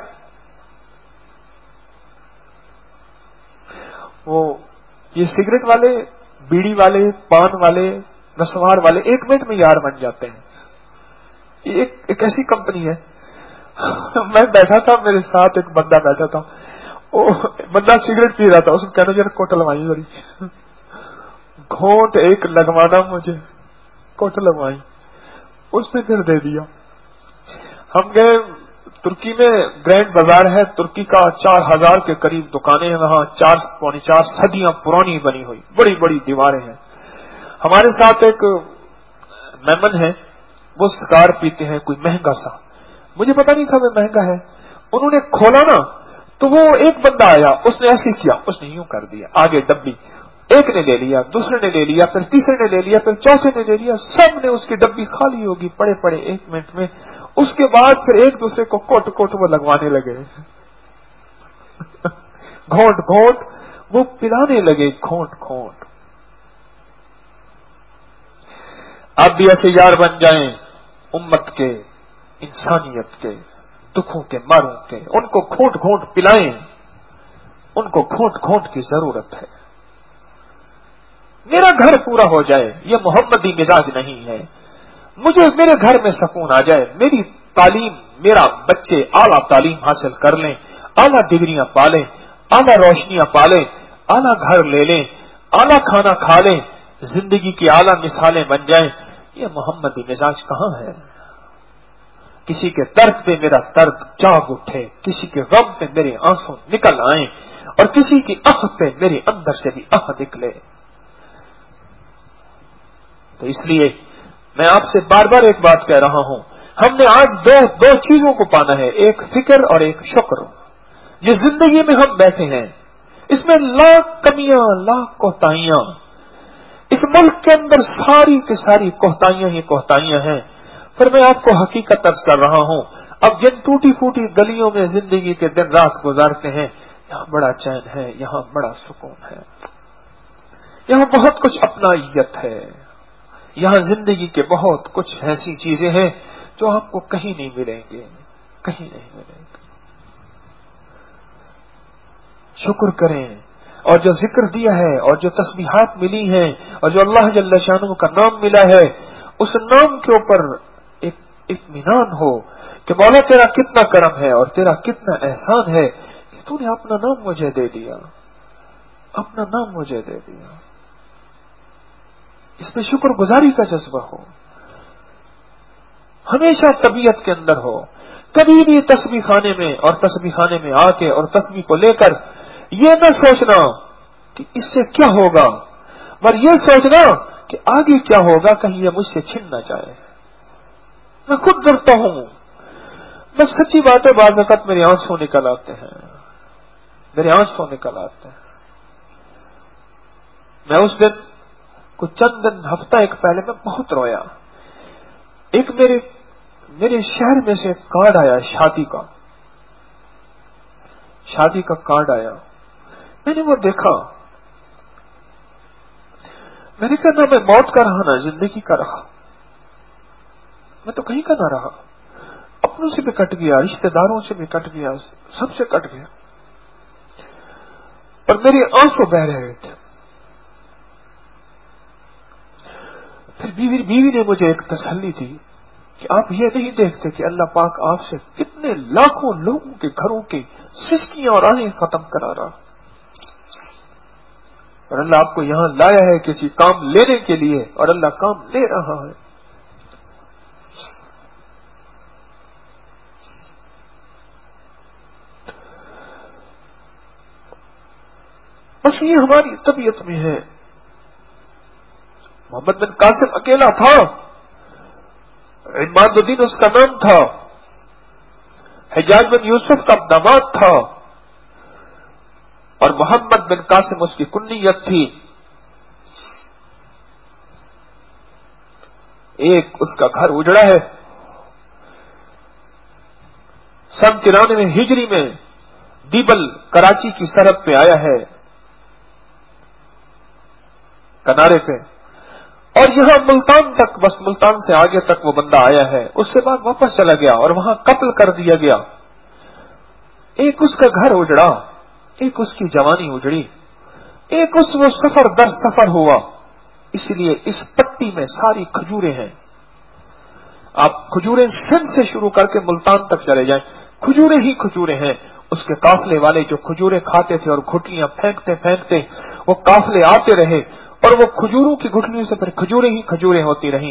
S1: وہ یہ سگریٹ والے، بیڑی والے، پان والے، نسوار والے ایک منٹ میں یار بن جاتے ہیں۔ یہ ایک, ایک ایسی کمپنی ہے میں بیٹھا تھا، میرے ساتھ ایک بندہ بیٹھا تھا، وہ بندہ سگریٹ پی رہا تھا، اس نے کہنا یار کوٹ لگوائی ذری، گھونٹ ایک لگوانا مجھے، کوٹ لگوائی، اس نے پھر دے دیا۔ ہم گئے ترکی میں، گرینڈ بازار ہے ترکی کا، چار ہزار کے قریب دکانیں ہیں وہاں، چار پونے چار صدیاں پرانی بنی ہوئی بڑی بڑی دیواریں ہیں۔ ہمارے ساتھ ایک میمن ہے، وہ سکار پیتے ہیں کوئی مہنگا سا، مجھے پتا نہیں تھا وہ مہنگا ہے، انہوں نے کھولا نا تو وہ ایک بندہ آیا، اس نے ایسے کیا، اس نے یوں کر دیا، آگے ڈبی، ایک نے لے لیا، دوسرے نے لے لیا، پھر تیسرے نے لے لیا، پھر چوتھے نے لے لیا، سب نے اس کی ڈبی خالی ہوگی پڑے پڑے ایک منٹ میں۔ اس کے بعد پھر ایک دوسرے کو کوٹ کوٹ وہ لگوانے لگے گھونٹ گھونٹ وہ پلانے لگے، گھونٹ گھونٹ۔ آپ بھی ایسے یار بن جائیں امت کے، انسانیت کے، دکھوں کے ماروں کے، ان کو گھونٹ گھونٹ پلائیں، ان کو گھونٹ گھونٹ کی ضرورت ہے۔ میرا گھر پورا ہو جائے، یہ محمدی مزاج نہیں ہے، مجھے میرے گھر میں سکون آ جائے، میری تعلیم، میرا بچے اعلیٰ تعلیم حاصل کر لیں، اعلیٰ ڈگریاں پالیں، اعلیٰ روشنیاں پالیں، اعلیٰ گھر لے لیں، اعلیٰ کھانا کھا لیں، زندگی کی اعلیٰ مثالیں بن جائیں، یہ محمدی مزاج کہاں ہے؟ کسی کے درد پہ میرا درد جاگ اٹھے، کسی کے غم پہ میرے آنسو نکل آئیں، اور کسی کی آہ پہ میرے اندر سے بھی آہ نکلے۔ تو اس لیے میں آپ سے بار بار ایک بات کہہ رہا ہوں، हमने आज दो दो चीजों को पाना है, एक फिक्र और एक शुक्र। जिस जिंदगी में हम बैठे हैं इसमें लाख कमियां, लाख कोताहियां, इस मुल्क के अंदर सारी की सारी कोताहियां ही कोताहियां हैं। पर मैं आपको हकीकत अर्ज कर रहा हूं, अब जिन टूटी फूटी गलियों में जिंदगी के दिन रात गुजारते हैं, यहाँ बड़ा चैन है, यहाँ बड़ा सुकून है, यहाँ बहुत कुछ अपनाइयत है, यहाँ जिंदगी के बहुत कुछ ऐसी चीजें हैं जो आपको कहीं नहीं मिलेंगे, कहीं नहीं मिलेंगे। शुक्र करें, और जो जिक्र दिया है और जो तस्बीहात मिली हैं और जो अल्लाह जल्ल शानहू का नाम मिला है, उस नाम के ऊपर एक इत्मीनान हो कि मौला तेरा कितना करम है और तेरा कितना एहसान है कि तूने अपना नाम मुझे दे दिया, अपना नाम मुझे दे दिया। इस पे शुक्र गुजारी का जज्बा हो, हमेशा तबीयत के अंदर हो। कभी भी तस्बीह खाने में और तस्बीह खाने में आके और तस्बीह को लेकर ये न सोचना कि इससे क्या होगा, पर यह सोचना कि आगे क्या होगा, कहीं ये मुझसे छिन न जाए। मैं खुद डरता हूं, बस सच्ची बात है, बाज़ वक़्त मेरे आंसू निकल आते हैं, मेरे आंसू निकल आते हैं। मैं उस दिन कुछ चंद दिन हफ्ता एक पहले मैं बहुत रोया। एक मेरे मेरे शहर में से कार्ड आया, शादी का शादी का कार्ड आया। मैंने वो देखा, मैंने कहा ना मैं मौत का रहा ना जिंदगी का रहा, मैं तो कहीं का ना रहा, अपनों से भी कट गया, रिश्तेदारों से भी कट गया, सबसे कट गया, और मेरे आंसू बह रहे थे। फिर बीवी बीवी ने मुझे एक तसल्ली दी कि आप ये नहीं देखते कि अल्लाह पाक आपसे कितने लाखों लोगों के घरों की सिस्कियां और आने खत्म करा रहा, और अल्लाह आपको यहां लाया है किसी काम लेने के लिए, और अल्लाह काम ले रहा है। बस ये हमारी तबीयत में है। मोहम्मद बिन कासिम अकेला था, इमादुद्दीन उसका नाम था, हिजाज बिन यूसुफ का दामाद था, और मोहम्मद बिन कासिम उसकी कुन्नियत थी। एक उसका घर उजड़ा है, सन तिरानवे हिजरी में दीबल कराची की सरहद पे आया है, किनारे पे, और यहां मुल्तान तक, बस मुल्तान से आगे तक वो बंदा आया है। उसके बाद वापस चला गया और वहां कत्ल कर दिया गया। एक उसका घर उजड़ा, एक उसकी जवानी उजड़ी, एक उस वो सफर दर सफर हुआ। इसलिए इस पट्टी में सारी खजूरें हैं। आप खजूरें सिंध से शुरू करके मुल्तान तक चले जाएं, खजूरें ही खजूरें हैं। उसके काफले वाले जो खजूरें खाते थे और घुटलियां फेंकते फेंकते वो काफले आते रहे, और वो खजूरों की गुठलियों से फिर खजूरें ही खजूरें होती रहीं।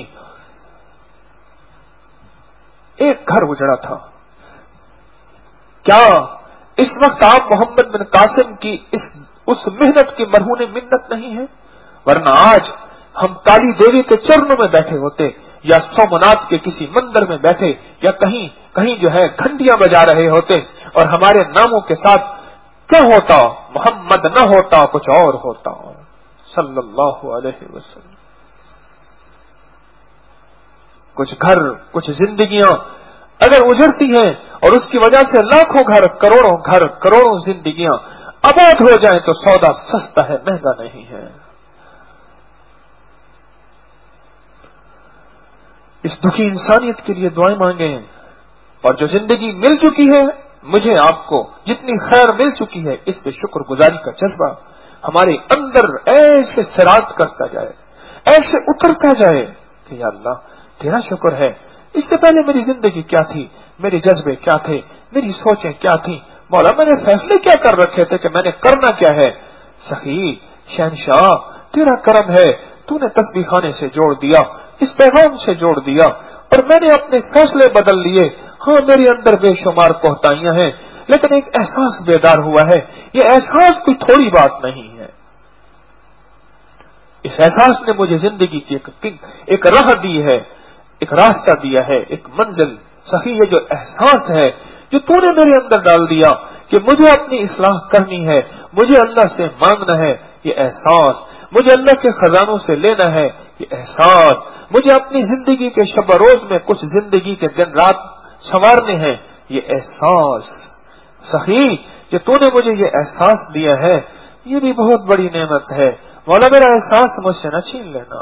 S1: एक घर उजड़ा था। क्या इस वक्त आप मोहम्मद बिन कासिम की इस उस मेहनत की मरहूने मिन्नत नहीं है? वरना आज हम काली देवी के चरणों में बैठे होते, या सोमनाथ के किसी मंदिर में बैठे, या कहीं कहीं जो है घंटियां बजा रहे होते, और हमारे नामों के साथ क्या होता? मोहम्मद न होता, कुछ और होता सल्लल्लाहु अलैहि वसल्लम। कुछ घर, कुछ जिंदगियां अगर उजड़ती हैं और उसकी वजह से लाखों घर, करोड़ों घर, करोड़ों जिंदगियां आबाद हो जाएं, तो सौदा सस्ता है, महंगा नहीं है। इस दुखी इंसानियत के लिए दुआएं मांगे, और जो जिंदगी मिल चुकी है, मुझे आपको जितनी खैर मिल चुकी है, इस पे शुक्रगुजारी का जज्बा हमारे अंदर ऐसे सिरात करता जाए, ऐसे उतरता जाए कि या अल्लाह तेरा शुक्र है, इससे पहले मेरी जिंदगी क्या थी, मेरे जज्बे क्या थे, मेरी सोचें क्या थी, मौला मैंने फैसले क्या कर रखे थे कि मैंने करना क्या है। सखी शहनशाह तेरा करम है, तूने तस्बीह खाने से जोड़ दिया, इस पैगाम से जोड़ दिया, और मैंने अपने फैसले बदल लिए। हाँ, मेरे अंदर बेशुमार कोताहियां हैं, लेकिन एक एहसास बेदार हुआ है। ये एहसास कोई थोड़ी बात नहीं है। इस एहसास ने मुझे जिंदगी की एक, एक राह दी है, ایک راستہ دیا ہے، ایک منزل. صحیح ہے جو احساس ہے جو تو نے میرے اندر ڈال دیا کہ مجھے اپنی اصلاح کرنی ہے، مجھے اللہ سے مانگنا ہے، یہ احساس. مجھے اللہ کے خزانوں سے لینا ہے، یہ احساس. مجھے اپنی زندگی کے شب و روز میں کچھ زندگی کے دن رات سنوارنے ہیں، یہ احساس. صحیح کہ تو نے مجھے یہ احساس دیا ہے، یہ بھی بہت بڑی نعمت ہے. مولا میرا احساس مجھ سے نہ چھین لینا.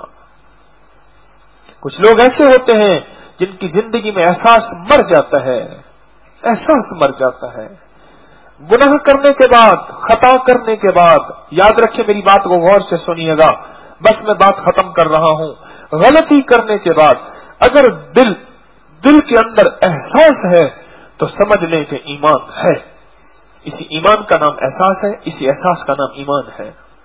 S1: کچھ لوگ ایسے ہوتے ہیں جن کی زندگی میں احساس مر جاتا ہے، احساس مر جاتا ہے. گناہ کرنے کے بعد، خطا کرنے کے بعد، یاد رکھیں میری بات کو غور سے سنیے گا، بس میں بات ختم کر رہا ہوں. غلطی کرنے کے بعد اگر دل دل کے اندر احساس ہے تو سمجھ لیں کہ ایمان ہے. اسی ایمان کا نام احساس ہے، اسی احساس کا نام ایمان ہے.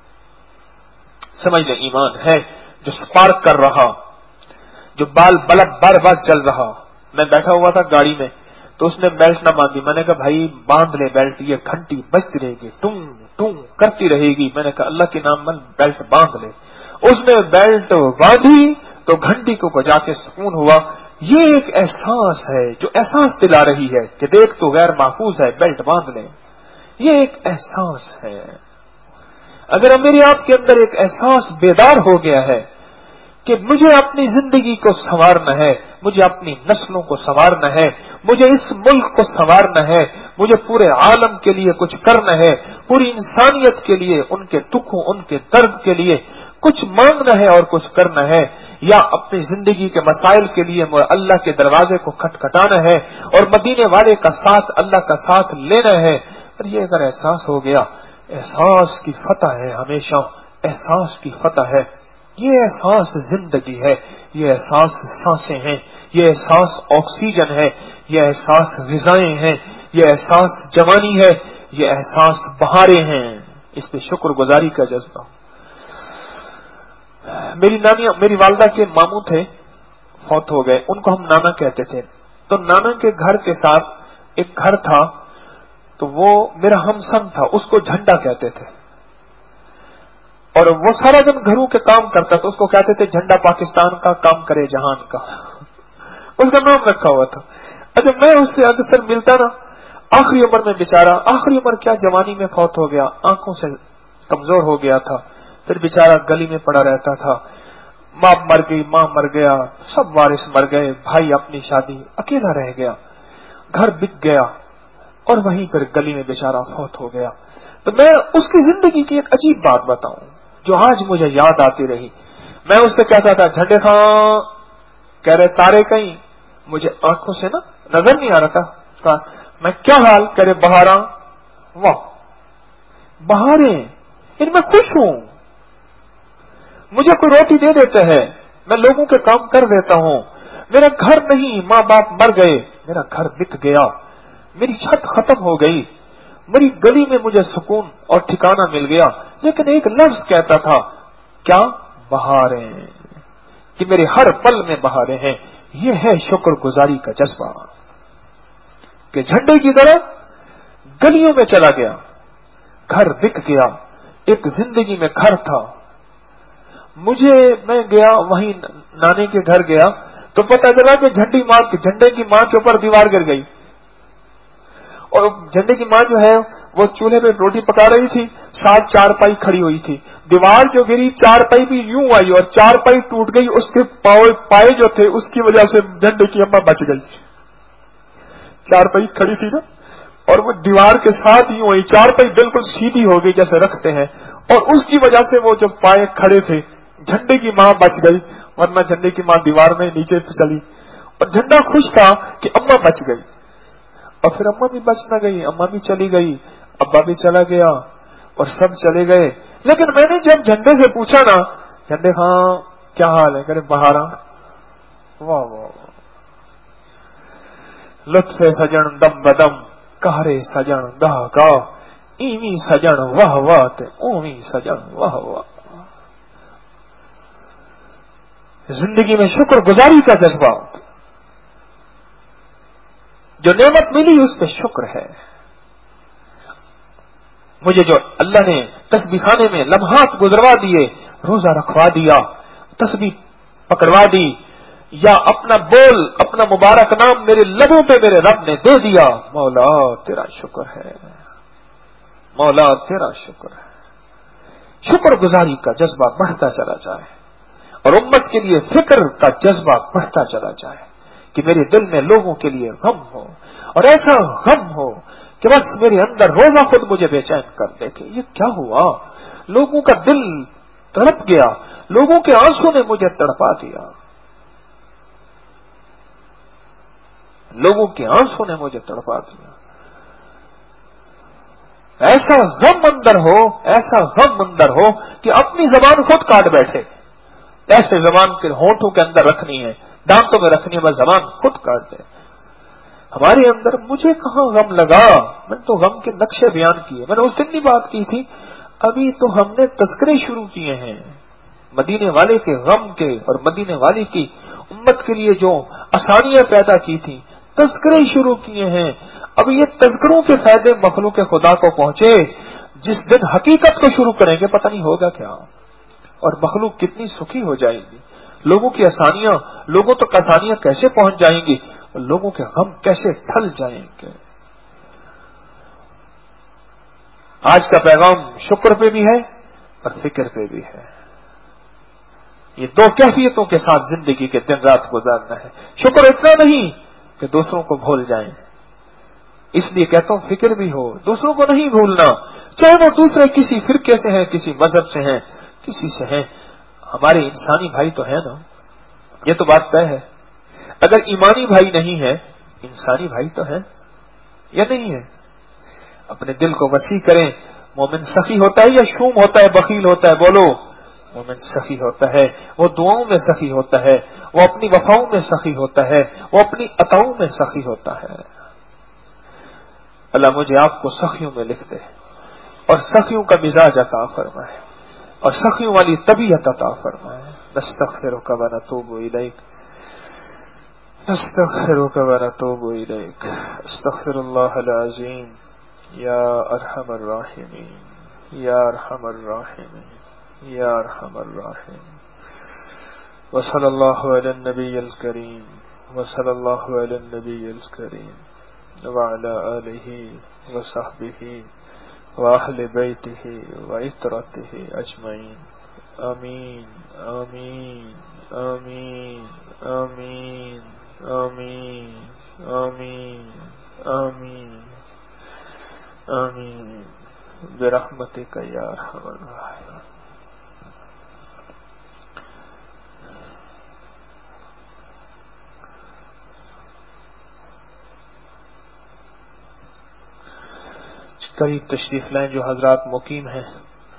S1: سمجھ لیں ایمان ہے جو سپارک کر رہا، جو بال بلب بار بار چل رہا. میں بیٹھا ہوا تھا گاڑی میں تو اس نے بیلٹ نہ باندھی. میں نے کہا بھائی باندھ لے بیلٹ، یہ گھنٹی بجتی رہے گی، ٹوں ٹوں کرتی رہے گی. میں نے کہا اللہ کے نام من بیلٹ باندھ لے. اس نے بیلٹ باندھی تو گھنٹی کو بجا کے سکون ہوا. یہ ایک احساس ہے جو احساس دلا رہی ہے کہ دیکھ تو غیر محفوظ ہے، بیلٹ باندھ لے. یہ ایک احساس ہے. اگر میرے آپ کے اندر ایک احساس بیدار ہو گیا ہے کہ مجھے اپنی زندگی کو سنوارنا ہے، مجھے اپنی نسلوں کو سنوارنا ہے، مجھے اس ملک کو سنوارنا ہے، مجھے پورے عالم کے لیے کچھ کرنا ہے، پوری انسانیت کے لیے، ان کے دکھوں، ان کے درد کے لیے کچھ مانگنا ہے اور کچھ کرنا ہے، یا اپنی زندگی کے مسائل کے لیے اللہ کے دروازے کو کھٹکھٹانا ہے اور مدینے والے کا ساتھ، اللہ کا ساتھ لینا ہے. اور یہ اگر احساس ہو گیا، احساس کی فتح ہے، ہمیشہ احساس کی فتح ہے. یہ احساس زندگی ہے، یہ احساس سانسیں ہیں، یہ احساس آکسیجن ہے، یہ احساس غذائیں ہیں، یہ احساس جوانی ہے، یہ احساس بہاریں ہیں. اس پہ شکر گزاری کا جذبہ. میری نانی، میری والدہ کے ماموں تھے، فوت ہو گئے، ان کو ہم نانا کہتے تھے. تو نانا کے گھر کے ساتھ ایک گھر تھا، تو وہ میرا ہمسن تھا، اس کو جھنڈا کہتے تھے. اور وہ سارا دن گھروں کے کام کرتا تھا، اس کو کہتے تھے جھنڈا پاکستان کا کام کرے جہان کا، اس کا نام رکھا ہوا تھا. اچھا میں اس سے اکثر ملتا نا، آخری عمر میں بیچارہ، آخری عمر کیا جوانی میں فوت ہو گیا، آنکھوں سے کمزور ہو گیا تھا. پھر بیچارہ گلی میں پڑا رہتا تھا. باپ مر گئی، ماں مر گیا، سب وارث مر گئے، بھائی اپنی شادی، اکیلا رہ گیا، گھر بک گیا اور وہیں پر گلی میں بیچارہ فوت ہو گیا. تو میں اس کی زندگی کی ایک عجیب بات بتاؤں جو آج مجھے یاد آتی رہی. میں اس سے کہتا تھا جھنڈے خان، کہہ رہے تارے کہیں، مجھے آنکھوں سے نا نظر نہیں آ رہا تھا. کہا میں کیا حال، کہہ رہے بہاراں. واہ بہاریں، ان میں خوش ہوں. مجھے کوئی روٹی دے دیتا ہے، میں لوگوں کے کام کر دیتا ہوں. میرا گھر نہیں، ماں باپ مر گئے، میرا گھر بک گیا، میری چھت ختم ہو گئی، میری گلی میں مجھے سکون اور ٹھکانہ مل گیا. لیکن ایک لفظ کہتا تھا، کیا بہاریں، کہ میرے ہر پل میں بہاریں ہیں. یہ ہے شکر گزاری کا جذبہ کہ جھنڈے کی طرح گلیوں میں چلا گیا، گھر بک گیا، ایک زندگی میں گھر تھا. مجھے میں گیا وہیں نانے کے گھر گیا تو پتہ چلا کہ جھنڈی ماں جھنڈے کی ماں کے اوپر دیوار گر گئی. اور جھنڈے کی ماں جو ہے وہ چولہے پہ روٹی پکا رہی تھی، ساتھ چار پائی کھڑی ہوئی تھی. دیوار جو گری، چار پائی بھی یوں آئی اور چار پائی ٹوٹ گئی. اس کے پائے جو تھے اس کی وجہ سے جھنڈے کی اماں بچ گئی. چار پائی کھڑی تھی نا، اور وہ دیوار کے ساتھ یوں ہوئی، چار پائی بالکل سیدھی ہو گئی جیسے رکھتے ہیں، اور اس کی وجہ سے وہ جو پائے کھڑے تھے، جھنڈے کی ماں بچ گئی، ورنہ جھنڈے کی ماں دیوار میں نیچے چلی. اور جھنڈا خوش تھا کہ اماں بچ گئی. اور پھر اماں بھی بچ نہ گئی، اماں بھی چلی گئی، ابا بھی چلا گیا اور سب چلے گئے. لیکن میں نے جب جھنڈے سے پوچھا نا، جھنڈے ہاں کیا حال ہے، کہ بہاراں. واہ واہ واہ، لطف سجن دم بدم، کہرے سجن گاہ گاہ، ایویں سجن واہ واہ تے اوویں سجن واہ واہ. زندگی میں شکر گزاری کا جذبہ، جو نعمت ملی اس پہ شکر ہے. مجھے جو اللہ نے تسبیح خانے میں لمحات گزروا دیے، روزہ رکھوا دیا، تسبیح پکڑوا دی، یا اپنا بول، اپنا مبارک نام میرے لبوں پہ میرے رب نے دے دیا، مولا تیرا شکر ہے، مولا تیرا شکر ہے۔ شکر گزاری کا جذبہ بڑھتا چلا جائے اور امت کے لیے فکر کا جذبہ بڑھتا چلا جائے کہ میرے دل میں لوگوں کے لیے غم ہو، اور ایسا غم ہو کہ بس میرے اندر روزہ خود مجھے بے چین کر دے کہ یہ کیا ہوا، لوگوں کا دل تڑپ گیا، لوگوں کے آنسوں نے مجھے تڑپا دیا، لوگوں کے آنسوں نے مجھے تڑپا دیا۔ ایسا غم اندر ہو، ایسا غم اندر ہو کہ اپنی زبان خود کاٹ بیٹھے، ایسے زبان کے ہونٹوں کے اندر رکھنی ہے، دانتوں میں رکھنی ہے، بس زبان خود کاٹ دے۔ ہمارے اندر مجھے کہاں غم لگا، میں نے تو غم کے نقشے بیان کیے، میں نے اس دن بھی بات کی تھی، ابھی تو ہم نے تذکرے شروع کیے ہیں مدینے والے کے غم کے، اور مدینے والے کی امت کے لیے جو آسانیاں پیدا کی تھی، تذکرے شروع کیے ہیں۔ اب یہ تذکروں کے فائدے مخلوق خدا کو پہنچے، جس دن حقیقت کو شروع کریں گے پتہ نہیں ہوگا کیا، اور مخلوق کتنی سکھی ہو جائے گی، لوگوں کی آسانیاں، لوگوں تک آسانیاں کیسے پہنچ جائیں گی، اور لوگوں کے غم کیسے ٹھل جائیں گے۔ آج کا پیغام شکر پہ بھی ہے اور فکر پہ بھی ہے، یہ دو کیفیتوں کے ساتھ زندگی کے دن رات گزارنا ہے۔ شکر اتنا نہیں کہ دوسروں کو بھول جائیں، اس لیے کہتا ہوں فکر بھی ہو، دوسروں کو نہیں بھولنا، چاہے وہ دوسرے کسی فرقے سے ہیں، کسی مذہب سے ہیں، کسی سے ہیں، ہمارے انسانی بھائی تو ہے نا، یہ تو بات طے ہے۔ اگر ایمانی بھائی نہیں ہے، انسانی بھائی تو ہے یا نہیں ہے؟ اپنے دل کو وسیع کریں۔ مومن سخی ہوتا ہے یا شوم ہوتا ہے، بخیل ہوتا ہے؟ بولو، مومن سخی ہوتا ہے، وہ دعاؤں میں سخی ہوتا ہے، وہ اپنی وفاؤں میں سخی ہوتا ہے، وہ اپنی عطاؤں میں سخی ہوتا ہے۔ اللہ مجھے آپ کو سخیوں میں لکھ دے، اور سخیوں کا مزاج عطا فرمائے، اور سخیوں والی طبیعت عطا فرمائے۔ نستغفرک و نتوب الیک، نستغفرک و نتوب الیک، استغفر اللہ العظیم یا ارحم الراحمین، یا ارحم الراحمین، یا ارحم الراحمین۔ وصلی اللہ علی النبی الکریم، وصلی اللہ علی النبی الکریم، وعلی آلہ وصحبہ وأهل بيته وعترته أجمعين، آمين آمين آمين آمين آمين آمين آمين آمين برحمتك يا أرحم الراحمين۔ قریب تشریف لائیں جو حضرات مقیم ہیں۔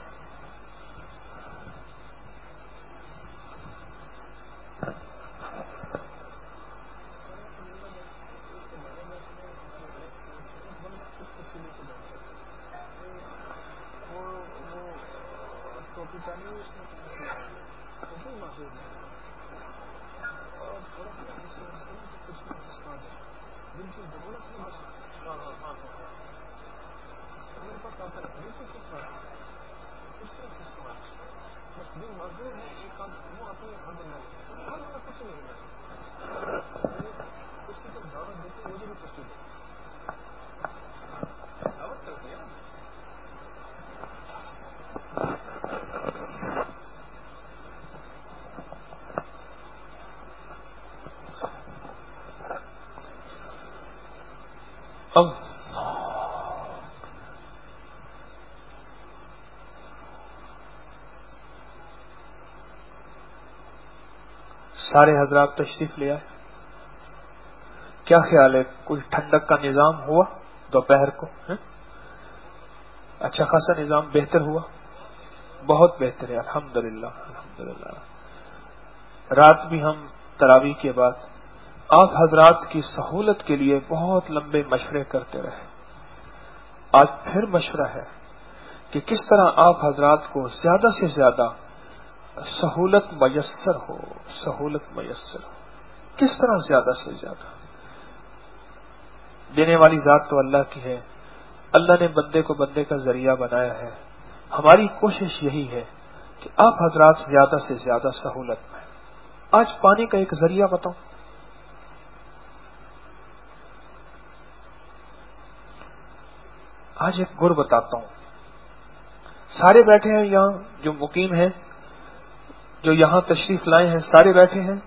S1: اب سارے حضرات تشریف لے آئے، کیا خیال ہے؟ کوئی ٹھنڈک کا نظام ہوا دوپہر کو؟ اچھا خاصا نظام بہتر ہوا، بہت بہتر ہے، الحمدللہ الحمدللہ۔ رات بھی ہم تراویح کے بعد آپ حضرات کی سہولت کے لیے بہت لمبے مشورے کرتے رہے۔ آج پھر مشورہ ہے کہ کس طرح آپ حضرات کو زیادہ سے زیادہ سہولت میسر ہو، سہولت میسر ہو، کس طرح زیادہ سے زیادہ۔ دینے والی ذات تو اللہ کی ہے، اللہ نے بندے کو بندے کا ذریعہ بنایا ہے، ہماری کوشش یہی ہے کہ آپ حضرات زیادہ سے زیادہ سہولت میں آج پانی کا ایک ذریعہ بتاؤں. آج ایک گر بتاتا ہوں. سارے بیٹھے ہیں یہاں جو مقیم ہیں, جو یہاں تشریف لائے ہیں, سارے بیٹھے ہیں.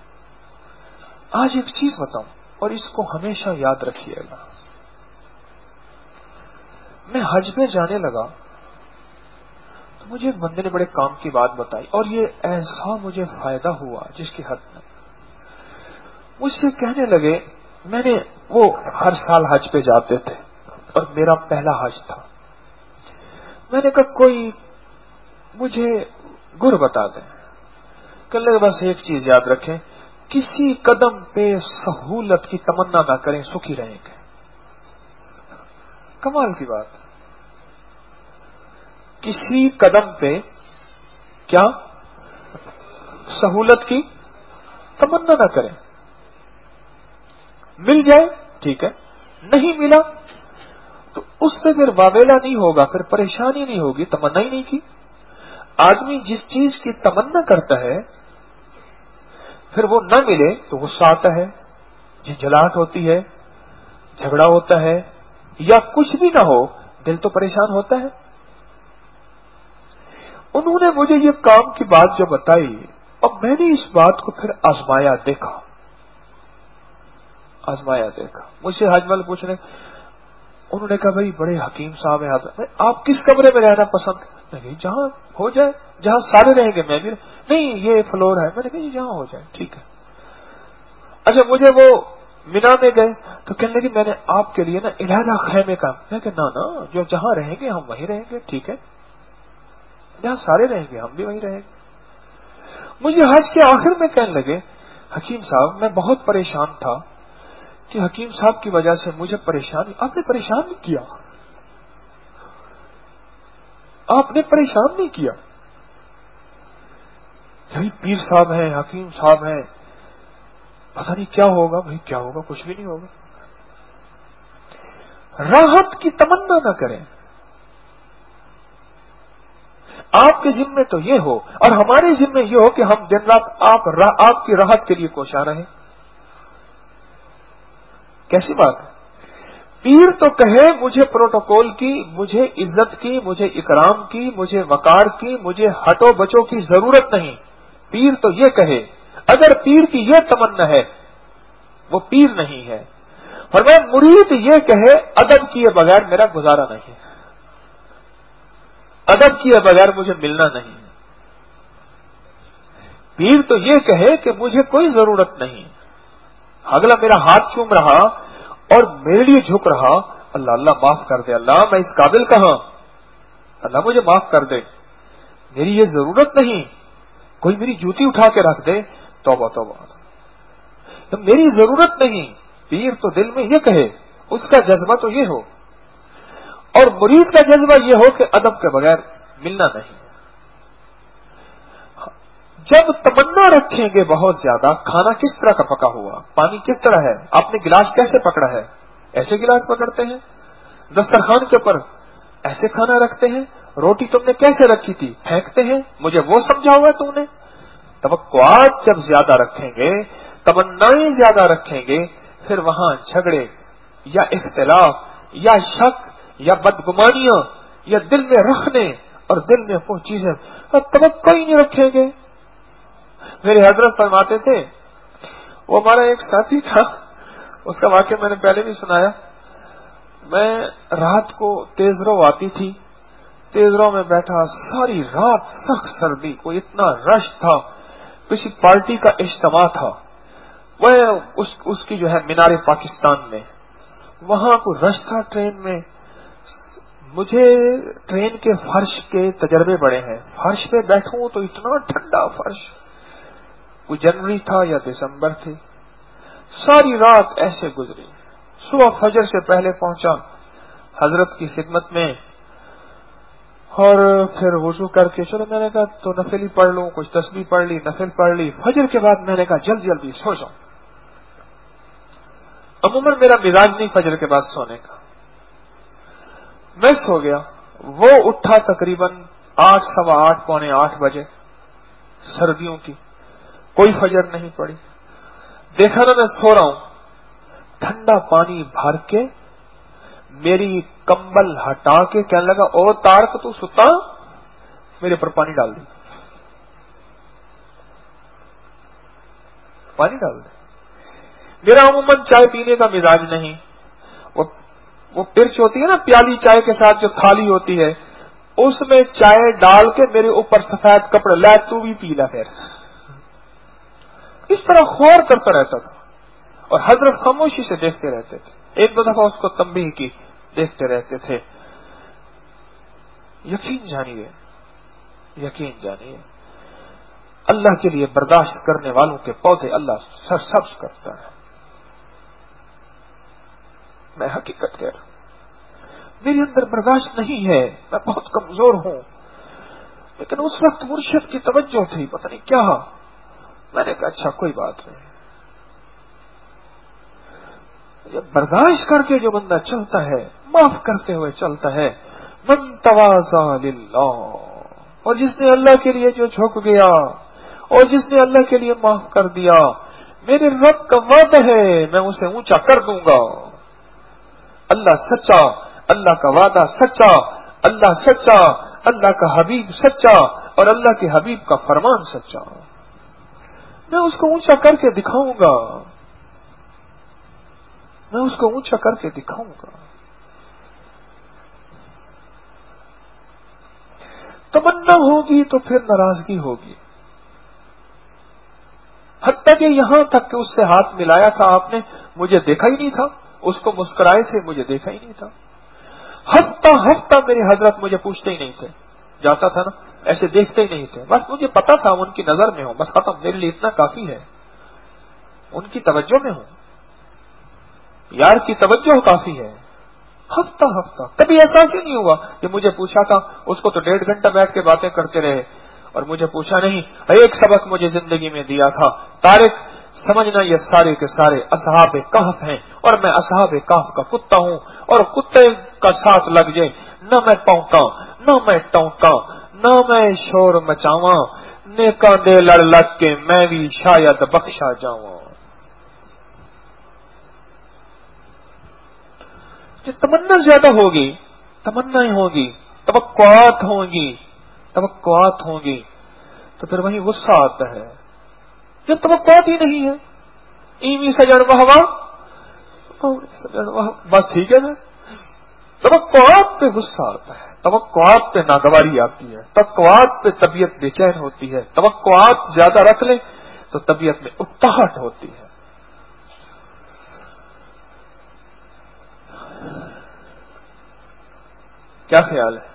S1: آج ایک چیز بتاؤں اور اس کو ہمیشہ یاد رکھیے گا. میں حج میں جانے لگا تو مجھے ایک بندے نے بڑے کام کی بات بتائی, اور یہ ایسا مجھے فائدہ ہوا جس کی حد نہیں. مجھ سے کہنے لگے, میں نے وہ ہر سال حج پہ جاتے تھے اور میرا پہلا حج تھا. میں نے کہا کوئی مجھے گر بتا دیں. کہنے لگے بس ایک چیز یاد رکھیں, کسی قدم پہ سہولت کی تمنا نہ کریں, سکھی رہیں گے. کمال کی بات. کسی قدم پہ کیا سہولت کی تمنا نہ کریں. مل جائے ٹھیک ہے, نہیں ملا تو اس پہ پھر واویلا نہیں ہوگا, پھر پریشانی نہیں ہوگی, تمنا ہی نہیں کی. آدمی جس چیز کی تمنا کرتا ہے پھر وہ نہ ملے تو غصہ آتا ہے, جھنجھلاہٹ ہوتی ہے, جھگڑا ہوتا ہے, یا کچھ بھی نہ ہو دل تو پریشان ہوتا ہے. انہوں نے مجھے یہ کام کی بات جو بتائی, اب میں نے اس بات کو پھر آزمایا دیکھا. آزمایا دیکھا مجھ سے حج والے پوچھ رہے, انہوں نے کہا بھائی بڑے حکیم صاحب ہیں, آپ کس کمرے میں رہنا پسند؟ نہیں جہاں ہو جائے, جہاں سارے رہیں گے. میں بھی نہیں, یہ فلور ہے. میں نے کہا جہاں ہو جائے ٹھیک ہے. اچھا مجھے وہ مینا میں گئے تو کہنے لگے میں نے آپ کے لیے نا علیحدہ خیمے کا. میں کہ نا نا جو جہاں رہیں گے ہم وہیں رہیں گے ٹھیک ہے, جہاں سارے رہیں گے ہم بھی وہیں رہیں گے. مجھے حج کے آخر میں کہنے لگے حکیم صاحب میں بہت پریشان تھا کہ حکیم صاحب کی وجہ سے مجھے پریشان. آپ نے پریشان نہیں کیا, آپ نے پریشان نہیں کیا. یہی پیر صاحب ہیں, حکیم صاحب ہیں, پتہ نہیں کیا ہوگا. بھائی کیا ہوگا, کچھ بھی نہیں ہوگا. راحت کی تمنا نہ کریں. آپ کے ذمے تو یہ ہو اور ہمارے ذمے یہ ہو کہ ہم دن رات آپ آپ کی راحت کے لیے کوشاں رہیں. کیسی بات ہے. پیر تو کہے مجھے پروٹوکول کی, مجھے عزت کی, مجھے اکرام کی, مجھے وقار کی, مجھے ہٹو بچو کی ضرورت نہیں. پیر تو یہ کہے. اگر پیر کی یہ تمنا ہے وہ پیر نہیں ہے. اور میں مرید یہ کہے ادب کیے بغیر میرا گزارا نہیں, ادب کیے بغیر مجھے ملنا نہیں. پیر تو یہ کہے کہ مجھے کوئی ضرورت نہیں. اگلا میرا ہاتھ چوم رہا اور میرے لیے جھک رہا, اللہ اللہ معاف کر دے, اللہ میں اس قابل کہاں, اللہ مجھے معاف کر دے, میری یہ ضرورت نہیں. کوئی میری جوتی اٹھا کے رکھ دے, توبہ توبہ, میری ضرورت نہیں. پیر تو دل میں یہ کہے, اس کا جذبہ تو یہ ہو. اور مرید کا جذبہ یہ ہو کہ ادب کے بغیر ملنا نہیں. جب تمنا رکھیں گے بہت زیادہ, کھانا کس طرح کا پکا ہوا, پانی کس طرح ہے, آپ نے گلاس کیسے پکڑا ہے, ایسے گلاس پکڑتے ہیں. دسترخوان کے اوپر ایسے کھانا رکھتے ہیں. روٹی تم نے کیسے رکھی تھی, پھینکتے ہیں. مجھے وہ سمجھا ہوا ہے تم نے. توقعات جب زیادہ رکھیں گے, تمنائیں زیادہ رکھیں گے, پھر وہاں جھگڑے یا اختلاف یا شک یا بدگمانیاں یا دل میں رکھنے اور دل میں وہ چیزیں توقع ہی نہیں رکھیں گے. میرے حضرت فرماتے تھے, وہ ہمارا ایک ساتھی تھا, اس کا واقعہ میں نے پہلے بھی سنایا. میں رات کو تیز رو آتی تھی, تیز رو میں بیٹھا ساری رات, سخت سردی, کوئی اتنا رش تھا, کسی پارٹی کا اجتماع تھا. وہ اس, اس کی جو ہے مینار پاکستان میں, وہاں کوئی رش تھا ٹرین میں. مجھے ٹرین کے فرش کے تجربے بڑے ہیں. فرش پہ بیٹھوں تو اتنا ٹھنڈا فرش, کوئی جنوری تھا یا دسمبر تھی. ساری رات ایسے گزری. صبح فجر سے پہلے پہنچا حضرت کی خدمت میں, اور پھر وضو کر کے چلو, میں نے کہا تو نفل ہی پڑھ لوں, کچھ تسبیح پڑھ لی, نفل پڑھ لی. فجر کے بعد میں نے کہا جلدی جلدی سو جاؤں. عموماً میرا مزاج نہیں فجر کے بعد سونے کا. میں سو گیا. وہ اٹھا تقریباً آٹھ سوا آٹھ پونے آٹھ بجے سردیوں کی. کوئی فجر نہیں پڑی. دیکھا نا میں سو رہا ہوں, ٹھنڈا پانی بھر کے میری کمبل ہٹا کے کہنے لگا او تارک تو ستا, میرے پر پانی ڈال دی, پانی ڈال دے. میرا عموماً چائے پینے کا مزاج نہیں, وہ وہ پرچ ہوتی ہے نا پیالی چائے کے ساتھ جو تھالی ہوتی ہے, اس میں چائے ڈال کے میرے اوپر سفید کپڑے لے تو بھی پی لا. پھر اس طرح خور کرتا رہتا تھا اور حضرت خاموشی سے دیکھتے رہتے تھے. ایک دو دفعہ اس کو تنبیہ کی, دیکھتے رہتے تھے. یقین جانیے, یقین جانیے اللہ کے لیے برداشت کرنے والوں کے پودے اللہ سرسبز کرتا ہے. میں حقیقت کہہ رہا ہوں, میرے اندر برداشت نہیں ہے, میں بہت کمزور ہوں, لیکن اس وقت مرشد کی توجہ تھی, پتہ نہیں کیا. میں نے کہا اچھا کوئی بات نہیں. جب برداشت کر کے جو بندہ چلتا ہے, معاف کرتے ہوئے چلتا ہے, من تواضع للہ, اور جس نے اللہ کے لیے جو جھک گیا اور جس نے اللہ کے لیے معاف کر دیا, میرے رب کا وعدہ ہے میں اسے اونچا کر دوں گا. اللہ سچا, اللہ کا وعدہ سچا, اللہ سچا, اللہ کا حبیب سچا, اور اللہ کے حبیب کا فرمان سچا. میں اس کو اونچا کر کے دکھاؤں گا, میں اس کو اونچا کر کے دکھاؤں گا. تمنا ہوگی تو پھر ناراضگی ہوگی. حتیٰ کہ یہاں تک کہ اس سے ہاتھ ملایا تھا آپ نے, مجھے دیکھا ہی نہیں تھا. اس کو مسکرائے تھے, مجھے دیکھا ہی نہیں تھا. ہفتہ ہفتہ میرے حضرت مجھے پوچھتے ہی نہیں تھے, جاتا تھا نا ایسے دیکھتے ہی نہیں تھے. بس مجھے پتا تھا ان کی نظر میں ہوں, بس ختم, میرے لیے اتنا کافی ہے. ان کی توجہ میں ہوں, یار کی توجہ کافی ہے. ہفتہ ہفتہ کبھی احساس ہی نہیں ہوا کہ مجھے پوچھا تھا. اس کو تو ڈیڑھ گھنٹہ بیٹھ کے باتیں کرتے رہے اور مجھے پوچھا نہیں. ایک سبق مجھے زندگی میں دیا تھا, طارق سمجھنا یہ سارے کے سارے اصحاب کہف ہیں اور میں اصحاب کہف کا کتا ہوں, اور کتے کا ساتھ لگ جائے نہ میں پونکا نہ میں ٹونکا نہ میں شور مچاواں, نیکاں دے لڑ لگ کے میں بھی شاید بخشا جاواں. جو تمنا زیادہ ہوگی, تمنا ہوگی, توقعات ہوں گی, توقعات ہوں گی, تو پھر وہیں غصہ آتا ہے. یہ توقعات ہی نہیں ہے, ایویں سجن واہ سجن واہ, بس ٹھیک ہے نا. توقعات پہ غصہ آتا ہے, توقعات پہ ناگواری آتی ہے, توقعات پہ طبیعت بے چین ہوتی ہے. توقعات زیادہ رکھ لیں تو طبیعت میں اکتاہٹ ہوتی ہے. کیا خیال ہے؟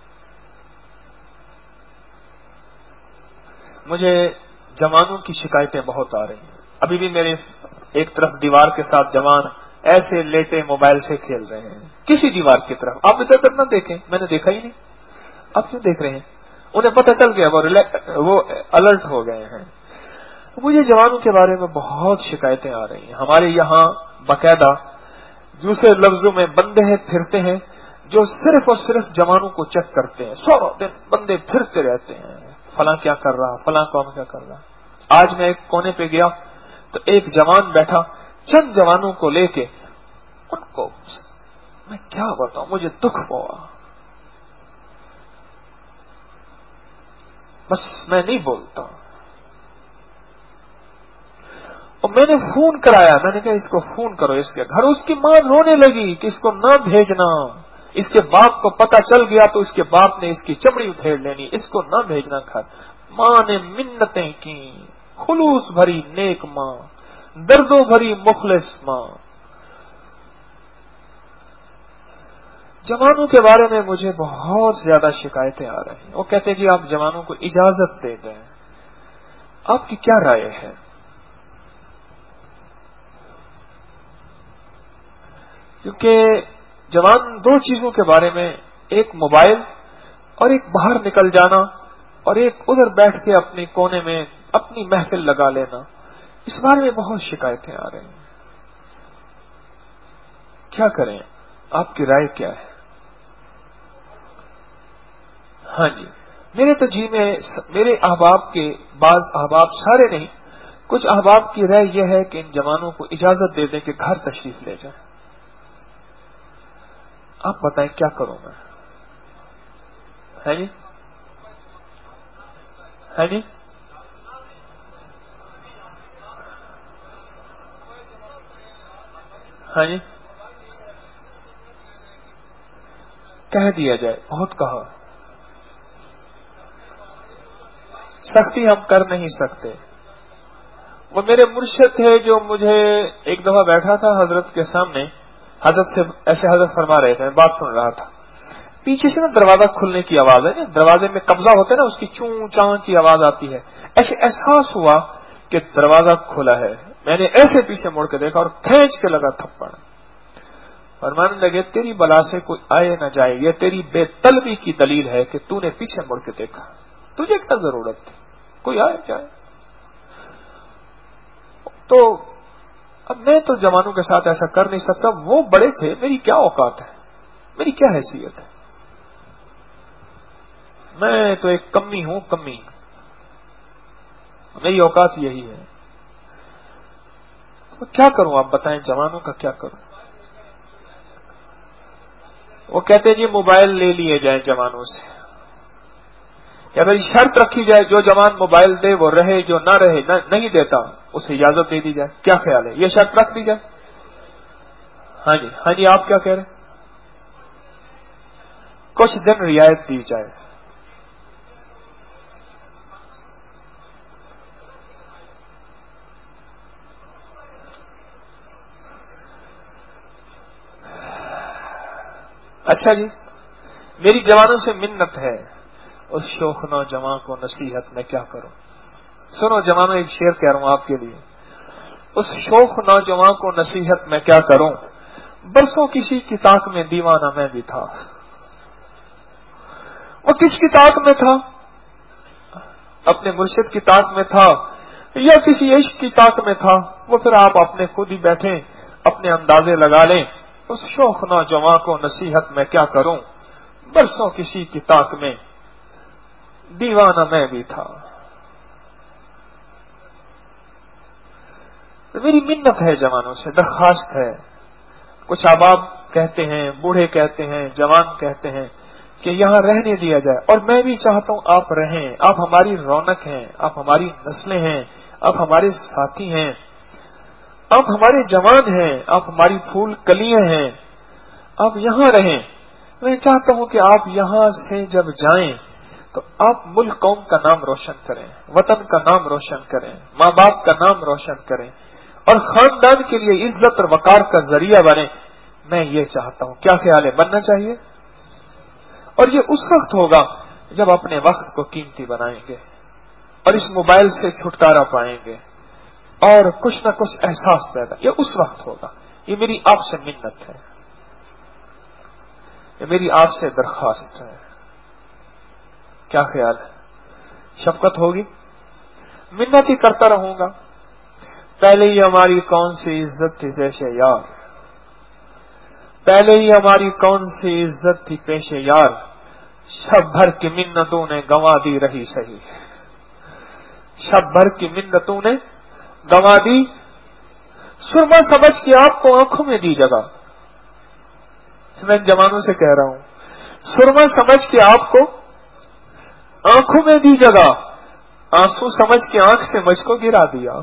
S1: مجھے جوانوں کی شکایتیں بہت آ رہی ہیں. ابھی بھی میرے ایک طرف دیوار کے ساتھ جوان ایسے لیٹے موبائل سے کھیل رہے ہیں, کسی دیوار کی طرف. آپ ادھر تک نہ دیکھیں, میں نے دیکھا ہی نہیں. آپ کیوں دیکھ رہے ہیں؟ انہیں پتہ چل گیا, وہ الرٹ ہو گئے ہیں. مجھے جوانوں کے بارے میں بہت شکایتیں آ رہی ہیں. ہمارے یہاں باقاعدہ دوسرے لفظوں میں بندے پھرتے ہیں جو صرف اور صرف جوانوں کو چیک کرتے ہیں. سو دن بندے پھرتے رہتے ہیں, فلاں کیا کر رہا, فلاں کام کیا کر رہا. آج میں ایک کونے پہ گیا تو ایک جوان بیٹھا, چند جوانوں کو لے کے, ان کو میں کیا بتاؤں, مجھے دکھ ہوا. بس میں نہیں بولتا. اور میں نے فون کرایا, میں نے کہا اس کو فون کرو اس کے گھر. اس کی ماں رونے لگی کہ اس کو نہ بھیجنا, اس کے باپ کو پتہ چل گیا تو اس کے باپ نے اس کی چمڑی ادھیڑ لینی, اس کو نہ بھیجنا گھر. ماں نے منتیں کی, خلوص بھری نیک ماں, دردوں بھری مخلص ماں. جوانوں کے بارے میں مجھے بہت زیادہ شکایتیں آ رہی ہیں. وہ کہتے ہیں جی آپ جوانوں کو اجازت دے دیں. آپ کی کیا رائے ہے؟ کیونکہ جوان دو چیزوں کے بارے میں, ایک موبائل اور ایک باہر نکل جانا, اور ایک ادھر بیٹھ کے اپنے کونے میں اپنی محفل لگا لینا, اس بارے میں بہت شکایتیں آ رہی ہیں. کیا کریں؟ آپ کی رائے کیا ہے؟ ہاں جی, میرے تو جی میں میرے احباب کے بعض احباب, سارے نہیں, کچھ احباب کی رائے یہ ہے کہ ان جوانوں کو اجازت دے دیں کہ گھر تشریف لے جائیں. آپ بتائیں کیا کروں میں؟ ہے جی ہے جی ہاں جی کہہ دیا جائے. بہت کہا. سختی ہم کر نہیں سکتے. وہ میرے مرشد تھے جو مجھے ایک دفعہ بیٹھا تھا حضرت کے سامنے. حضرت سے ایسے حضرت فرما رہے تھے, میں بات سن رہا تھا. پیچھے سے نا دروازہ کھلنے کی آواز ہے نا, دروازے میں قبضہ ہوتا ہے نا, اس کی چون چان کی آواز آتی ہے. ایسے احساس ہوا کہ دروازہ کھلا ہے. میں نے ایسے پیچھے مڑ کے دیکھا اور کھینچ کے لگا تھپڑ. اور ماننے لگے تیری بلا سے کوئی آئے نہ جائے, یہ تیری بے طلبی کی دلیل ہے کہ تو نے پیچھے مڑ کے دیکھا. تجھے کیا ضرورت تھی, کوئی آئے جائے. تو اب میں تو جوانوں کے ساتھ ایسا کر نہیں سکتا. وہ بڑے تھے, میری کیا اوقات ہے, میری کیا حیثیت ہے. میں تو ایک کمی ہوں, کمی. میری اوقات یہی ہے. تو کیا کروں آپ بتائیں, جوانوں کا کیا کروں؟ وہ کہتے ہیں جی موبائل لے لیے جائیں جوانوں سے, یا پھر شرط رکھی جائے جو جوان موبائل دے وہ رہے, جو نہ رہے نہ نہیں دیتا اسے اجازت دے دی جائے. کیا خیال ہے, یہ شرط رکھ دی جائے؟ ہاں جی ہاں جی آپ کیا کہہ رہے ہیں؟ کچھ دن رعایت دی جائے. اچھا جی, میری جوانوں سے منت ہے, اس شوخ نوجوان کو نصیحت میں کیا کروں. سنو جوانوں, ایک شعر کہہ رہا ہوں آپ کے لیے. اس شوخ نوجوان کو نصیحت میں کیا کروں, برسوں کسی کی طاق میں دیوانہ میں بھی تھا. وہ کس کی طاق میں تھا؟ اپنے مرشد کی طاق میں تھا یا کسی عشق کی طاق میں تھا؟ وہ پھر آپ اپنے خود ہی بیٹھیں, اپنے اندازے لگا لیں. اس شوخ نوجوان کو نصیحت میں کیا کروں, برسوں کسی کی طاق میں دیوانہ میں بھی تھا. میری منت ہے جوانوں سے, درخواست ہے. کچھ احباب کہتے ہیں, بوڑھے کہتے ہیں, جوان کہتے ہیں کہ یہاں رہنے دیا جائے, اور میں بھی چاہتا ہوں آپ رہیں. آپ ہماری رونق ہیں, آپ ہماری نسلیں ہیں, آپ ہمارے ساتھی ہیں, آپ ہمارے جوان ہیں, آپ ہماری پھول کلیاں ہیں. آپ یہاں رہیں. میں چاہتا ہوں کہ آپ یہاں سے جب جائیں تو آپ ملک قوم کا نام روشن کریں, وطن کا نام روشن کریں, ماں باپ کا نام روشن کریں, اور خاندان کے لیے عزت اور وقار کا ذریعہ بنے. میں یہ چاہتا ہوں. کیا خیال ہے, بننا چاہیے؟ اور یہ اس وقت ہوگا جب اپنے وقت کو قیمتی بنائیں گے اور اس موبائل سے چھٹکارا پائیں گے اور کچھ نہ کچھ احساس پیدا. یہ اس وقت ہوگا. یہ میری آپ سے منت ہے, یہ میری آپ سے درخواست ہے. کیا خیال ہے, شفقت ہوگی؟ منت ہی کرتا رہوں گا. پہلے ہی ہماری کون سی عزت تھی پیش یار, پہلے ہی ہماری کون سی عزت تھی پیش یار, شب بھر کی منتوں نے گنوا دی رہی سہی, شب بھر کی منتوں نے گنوا دی. سرما سمجھ کے آپ کو آنکھوں میں دی جگہ. میں جوانوں سے کہہ رہا ہوں, سرما سمجھ کے آپ کو آنکھوں میں دی جگہ, آنسو سمجھ کے آنکھ سے مجھ کو گرا دیا.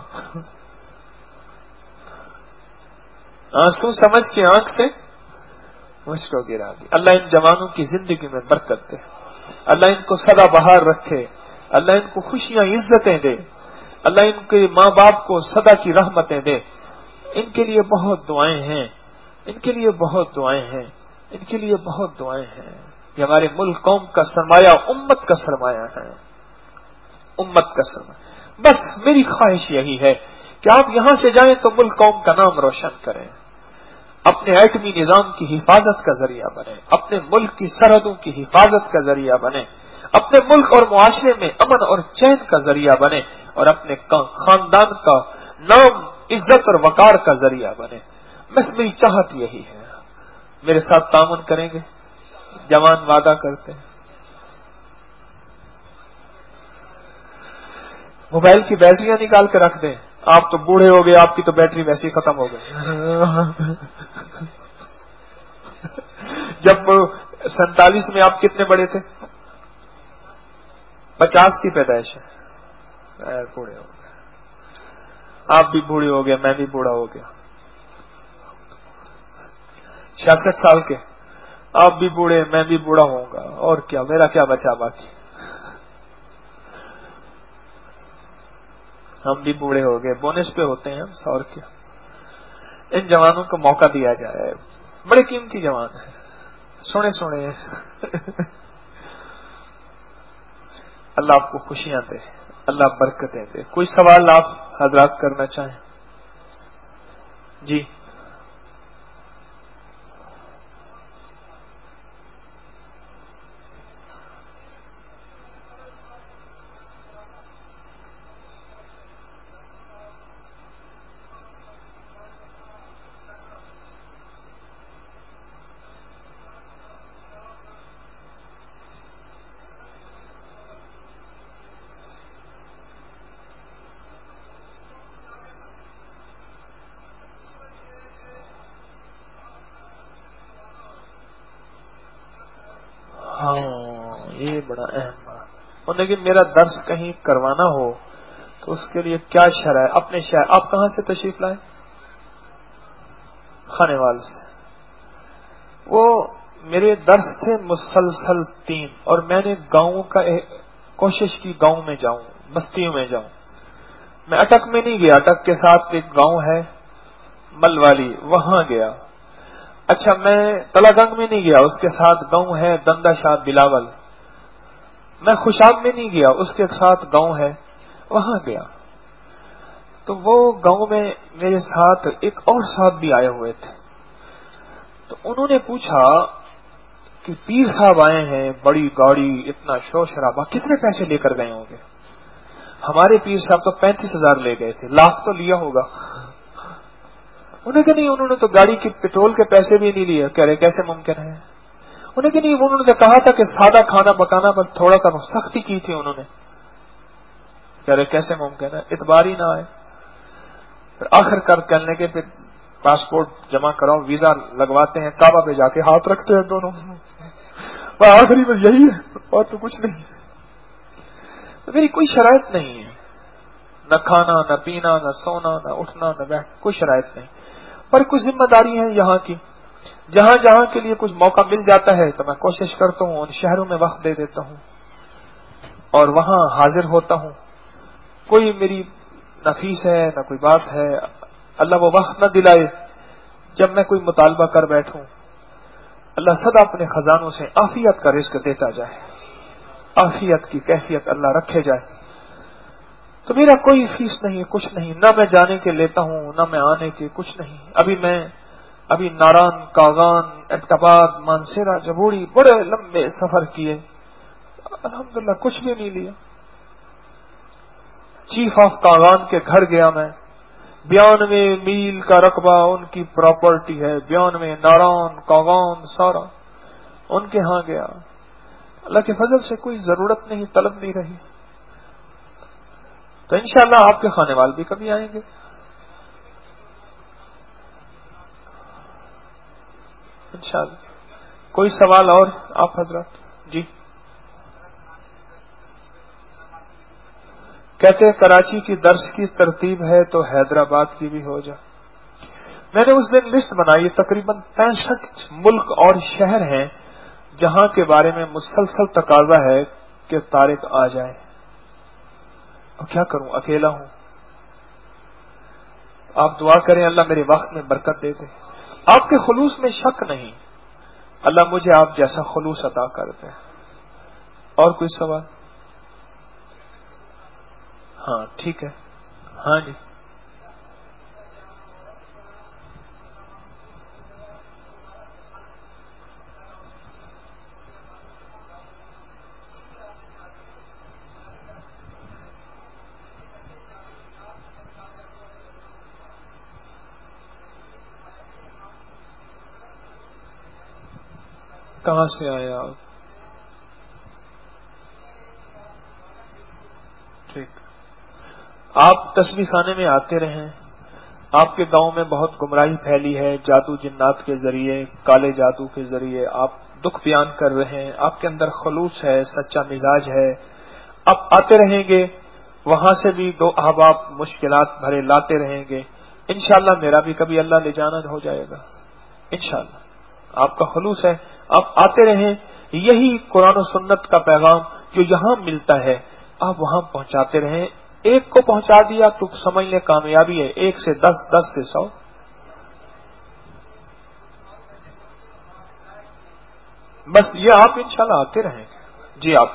S1: آنسو سمجھ کے آنکھ سے مجھ کو گرا دیا. اللہ ان جوانوں کی زندگی میں برکت دے, اللہ ان کو سدا بہار رکھے, اللہ ان کو خوشیاں عزتیں دے, اللہ ان کے ماں باپ کو سدا کی رحمتیں دے. ان کے لیے بہت دعائیں ہیں, ان کے لیے بہت دعائیں ہیں, ان کے لیے بہت دعائیں ہیں. یہ ہمارے ملک قوم کا سرمایہ, امت کا سرمایہ ہے, امت کا سرمایہ. بس میری خواہش یہی ہے کہ آپ یہاں سے جائیں تو ملک قوم کا نام روشن کریں, اپنے ایٹمی نظام کی حفاظت کا ذریعہ بنے, اپنے ملک کی سرحدوں کی حفاظت کا ذریعہ بنے, اپنے ملک اور معاشرے میں امن اور چین کا ذریعہ بنے, اور اپنے خاندان کا نام, عزت اور وقار کا ذریعہ بنے. بس میری چاہت یہی ہے. میرے ساتھ تعاون کریں گے؟ جوان وعدہ کرتے ہیں. موبائل کی بیٹریاں نکال کے رکھ دیں, آپ تو بوڑھے ہو گئے، آپ کی تو بیٹری ویسے ہی ختم ہو گئی۔ جب سینتالیس میں آپ کتنے بڑے تھے؟ پچاس کی پیدائش ہے، بوڑھے ہو گئے، آپ بھی بوڑھے ہو گئے، میں بھی بوڑھا ہو گیا، چھیاسٹھ سال کے، آپ بھی بوڑھے، میں بھی بوڑھا ہوں گا، اور کیا، میرا کیا بچا باقی، ہم بھی بوڑھے ہو گئے، بونس پہ ہوتے ہیں ہم، اور کیا۔ ان جوانوں کو موقع دیا جائے، بڑے قیمتی جوان ہیں، سونے سونے اللہ آپ کو خوشیاں دے، اللہ برکتیں دے۔ کوئی سوال آپ حضرات کرنا چاہیں؟ جی ہاں، یہ بڑا اہم بات، اور لیکن میرا درس کہیں کروانا ہو تو اس کے لیے کیا شرح ہے؟ اپنے شہر، آپ کہاں سے تشریف لائیں؟ خانے وال سے۔ وہ میرے درس تھے مسلسل تین، اور میں نے گاؤں کا کوشش کی گاؤں میں جاؤں، بستیوں میں جاؤں، میں اٹک میں نہیں گیا، اٹک کے ساتھ ایک گاؤں ہے ملوالی، وہاں گیا۔ اچھا میں تلا گنگ میں نہیں گیا، اس کے ساتھ گاؤں ہے دندا شاہ بلاول۔ میں خوشاب میں نہیں گیا، اس کے ساتھ گاؤں ہے، وہاں گیا۔ تو وہ گاؤں میں میرے ساتھ ایک اور صاحب بھی آئے ہوئے تھے، تو انہوں نے پوچھا کہ پیر صاحب آئے ہیں، بڑی گاڑی، اتنا شور شرابہ، کتنے پیسے لے کر گئے ہوں گے؟ ہمارے پیر صاحب تو پینتیس ہزار لے گئے تھے، لاکھ تو لیا ہوگا۔ انہیں کہ نہیں، انہوں نے تو گاڑی کی پٹرول کے پیسے بھی نہیں لیے۔ کہہ رہے کیسے ممکن ہے؟ انہیں کہ نہیں، انہوں نے کہا تھا کہ سادہ کھانا پکانا، بس تھوڑا سا سختی کی تھی انہوں نے۔ کہہ رہے کیسے ممکن ہے؟ اعتبار ہی نہ آئے۔ پھر آخر کار کہنے کے پھر پاسپورٹ جمع کراؤ، ویزا لگواتے ہیں، کعبہ پہ جا کے ہاتھ رکھتے ہیں دونوں، آخری میں یہی ہے اور تو کچھ نہیں ہے۔ میری کوئی شرائط نہیں ہے، نہ کھانا، نہ پینا، نہ سونا، نہ اٹھنا، نہ بیٹھ، کوئی شرائط نہیں، پر کچھ ذمہ داری ہے یہاں کی۔ جہاں جہاں کے لیے کچھ موقع مل جاتا ہے تو میں کوشش کرتا ہوں، ان شہروں میں وقت دے دیتا ہوں اور وہاں حاضر ہوتا ہوں۔ کوئی میری نفیس ہے نہ کوئی بات ہے، اللہ وہ وقت نہ دلائے جب میں کوئی مطالبہ کر بیٹھوں۔ اللہ سدا اپنے خزانوں سے عافیت کا رزق دیتا جائے، عافیت کی کیفیت اللہ رکھے جائے۔ تو میرا کوئی فیس نہیں، کچھ نہیں، نہ میں جانے کے لیتا ہوں نہ میں آنے کے، کچھ نہیں۔ ابھی میں ابھی ناران، کاغان، احتباد، مانسیرا، جبوڑی، بڑے لمبے سفر کیے، الحمدللہ کچھ بھی نہیں لیا۔ چیف آف کاغان کے گھر گیا میں، بیانوے میل کا رقبہ ان کی پراپرٹی ہے، بیانوے، ناران، کاغان، سارا ان کے ہاں گیا۔ اللہ کے فضل سے کوئی ضرورت نہیں، طلب نہیں رہی۔ تو انشاءاللہ آپ کے خانے وال بھی کبھی آئیں گے۔ انشاءاللہ۔ کوئی سوال اور آپ حضرات؟ جی کہتے ہیں کراچی کی درس کی ترتیب ہے تو حیدرآباد کی بھی ہو جائے۔ میں نے اس دن لسٹ بنائی، تقریباً پینسٹھ ملک اور شہر ہیں جہاں کے بارے میں مسلسل تقاضا ہے کہ طارق آ جائے، اور کیا کروں، اکیلا ہوں۔ آپ دعا کریں اللہ میرے وقت میں برکت دے دے۔ آپ کے خلوص میں شک نہیں، اللہ مجھے آپ جیسا خلوص عطا کر دے۔ اور کوئی سوال؟ ہاں ٹھیک ہے، ہاں جی کہاں سے آئے آپ؟ ٹھیک، آپ تسبیح خانے میں آتے رہیں. آپ کے گاؤں میں بہت گمراہی پھیلی ہے، جادو جنات کے ذریعے، کالے جادو کے ذریعے آپ دکھ بیان کر رہے ہیں، آپ کے اندر خلوص ہے، سچا مزاج ہے. آپ آتے رہیں گے، وہاں سے بھی دو احباب مشکلات بھرے لاتے رہیں گے. انشاءاللہ میرا بھی کبھی اللہ لے جانا ہو جائے گا. انشاءاللہ آپ کا خلوص ہے، آپ آتے رہیں. یہی قرآن و سنت کا پیغام جو یہاں ملتا ہے آپ وہاں پہنچاتے رہیں. ایک کو پہنچا دیا تو سمجھ لیں کامیابی ہے، ایک سے دس، دس سے سو. بس یہ آپ انشاءاللہ آتے رہیں. جی آپ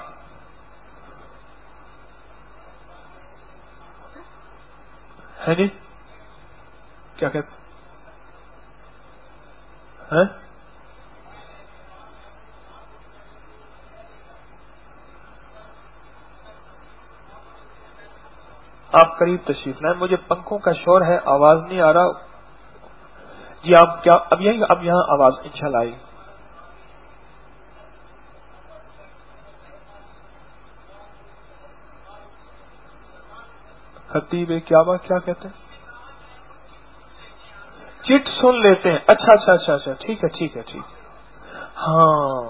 S1: ہے نہیں کیا کہتے ہیں؟ آپ قریب تشریف لائیں. مجھے پنکھوں کا شور ہے، آواز نہیں آ رہا. جی آپ کیا اب یہی اب یہاں آواز انشاءاللہ آئی. خطیب کیا بات کیا کہتے ہیں؟ چٹ سن لیتے ہیں. اچھا اچھا اچھا اچھا ٹھیک ہے ٹھیک ہے ٹھیک ہے. ہاں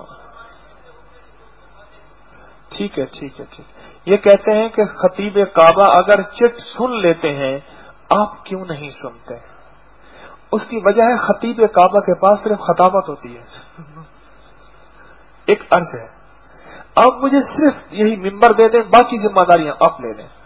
S1: ٹھیک ہے ٹھیک ہے ٹھیک. یہ کہتے ہیں کہ خطیب کعبہ اگر چٹ سن لیتے ہیں آپ کیوں نہیں سنتے؟ اس کی وجہ ہے خطیب کعبہ کے پاس صرف خطابت ہوتی ہے. ایک عرض ہے آپ مجھے صرف یہی ممبر دے دیں، باقی ذمہ داریاں آپ لے لیں.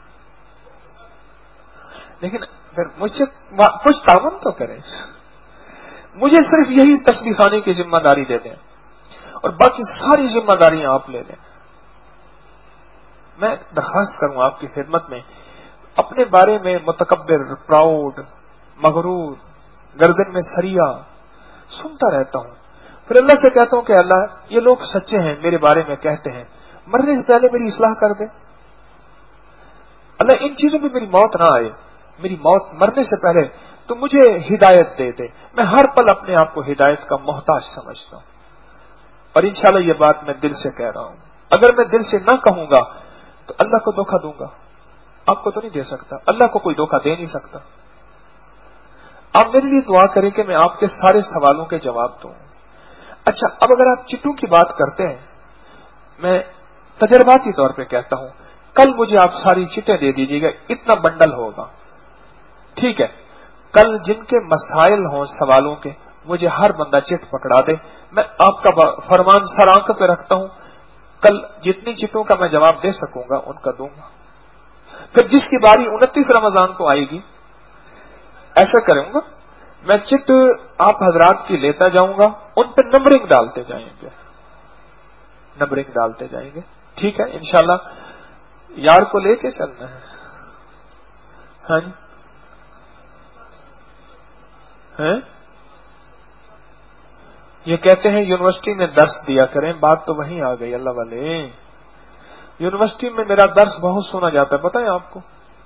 S1: لیکن پھر مجھ سے کچھ تعاون تو کریں. مجھے صرف یہی تسبیح خانے کی ذمہ داری دے دیں اور باقی ساری ذمہ داریاں آپ لے لیں. میں درخواست کروں آپ کی خدمت میں، اپنے بارے میں متکبر، پراؤڈ، مغرور، گردن میں سریا سنتا رہتا ہوں. پھر اللہ سے کہتا ہوں کہ اللہ یہ لوگ سچے ہیں، میرے بارے میں کہتے ہیں، مرنے سے پہلے میری اصلاح کر دے. اللہ ان چیزوں پہ میری موت نہ آئے، میری موت مرنے سے پہلے تو مجھے ہدایت دے دے. میں ہر پل اپنے آپ کو ہدایت کا محتاج سمجھتا ہوں اور انشاءاللہ یہ بات میں دل سے کہہ رہا ہوں. اگر میں دل سے نہ کہوں گا تو اللہ کو دھوکہ دوں گا. آپ کو تو نہیں دے سکتا، اللہ کو کوئی دھوکہ دے نہیں سکتا. آپ میرے لیے دعا کریں کہ میں آپ کے سارے سوالوں کے جواب دوں. اچھا اب اگر آپ چٹوں کی بات کرتے ہیں، میں تجرباتی طور پہ کہتا ہوں کل مجھے آپ ساری چٹیں دے دیجیے گا، اتنا بنڈل ہوگا. ٹھیک ہے، کل جن کے مسائل ہوں سوالوں کے مجھے ہر بندہ چٹ پکڑا دے. میں آپ کا فرمان سر آنکھ پہ رکھتا ہوں، کل جتنی چٹوں کا میں جواب دے سکوں گا ان کا دوں گا. پھر جس کی باری انتیس رمضان کو آئے گی ایسا کروں گا، میں چٹ آپ حضرات کی لیتا جاؤں گا، ان پہ نمبرنگ ڈالتے جائیں گے، نمبرنگ ڈالتے جائیں گے. ٹھیک ہے انشاءاللہ یار کو لے کے چلنا ہے. ہاں جی ہیں؟ یہ کہتے ہیں یونیورسٹی میں درس دیا کریں، بات تو وہیں آ گئی. اللہ والے یونیورسٹی میں میرا درس بہت سنا جاتا ہے، پتہ ہے آپ کو؟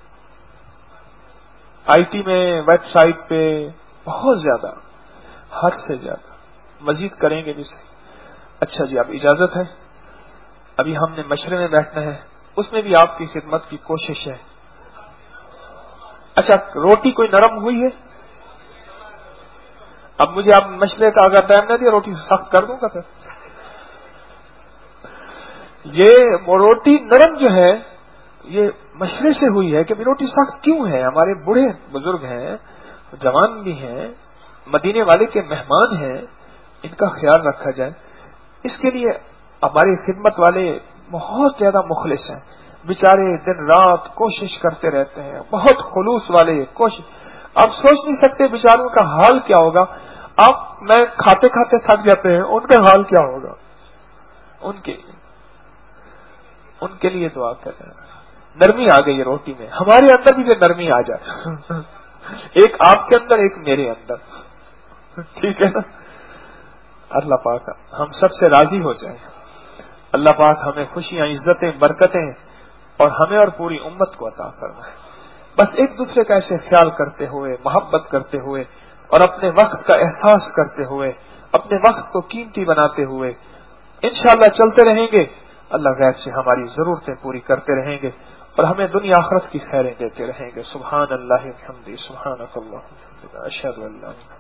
S1: آئی ٹی میں، ویب سائٹ پہ بہت زیادہ، حد سے زیادہ. مزید کریں گے بھی صحیح. اچھا جی اب اجازت ہے، ابھی ہم نے مشورے میں بیٹھنا ہے، اس میں بھی آپ کی خدمت کی کوشش ہے. اچھا روٹی کوئی نرم ہوئی ہے؟ اب مجھے آپ مشورے کا اگر ٹائم نہ دیا روٹی سخت کر دوں گا. پھر یہ روٹی نرم جو ہے یہ مشورے سے ہوئی ہے کہ روٹی سخت کیوں ہے. ہمارے بوڑھے بزرگ ہیں، جوان بھی ہیں، مدینے والے کے مہمان ہیں، ان کا خیال رکھا جائے. اس کے لیے ہماری خدمت والے بہت زیادہ مخلص ہیں، بیچارے دن رات کوشش کرتے رہتے ہیں، بہت خلوص والے کوشش. آپ سوچ نہیں سکتے بیچاروں کا حال کیا ہوگا. آپ میں کھاتے کھاتے تھک جاتے ہیں، ان کا حال کیا ہوگا. ان کے ان کے لیے دعا کریں. نرمی آ گئی ہے روٹی میں، ہمارے اندر بھی یہ نرمی آ جائے، ایک آپ کے اندر ایک میرے اندر. ٹھیک ہے نا؟ اللہ پاک ہم سب سے راضی ہو جائیں. اللہ پاک ہمیں خوشیاں، عزتیں، برکتیں اور ہمیں اور پوری امت کو عطا فرمائے. بس ایک دوسرے کا ایسے خیال کرتے ہوئے، محبت کرتے ہوئے اور اپنے وقت کا احساس کرتے ہوئے، اپنے وقت کو قیمتی بناتے ہوئے انشاءاللہ چلتے رہیں گے. اللہ غیب سے ہماری ضرورتیں پوری کرتے رہیں گے اور ہمیں دنیا آخرت کی خیریں دیتے رہیں گے. سبحان اللہ و بحمدہ، سبحانک اللہم و بحمدک، اشہد ان لا الہ الا انت.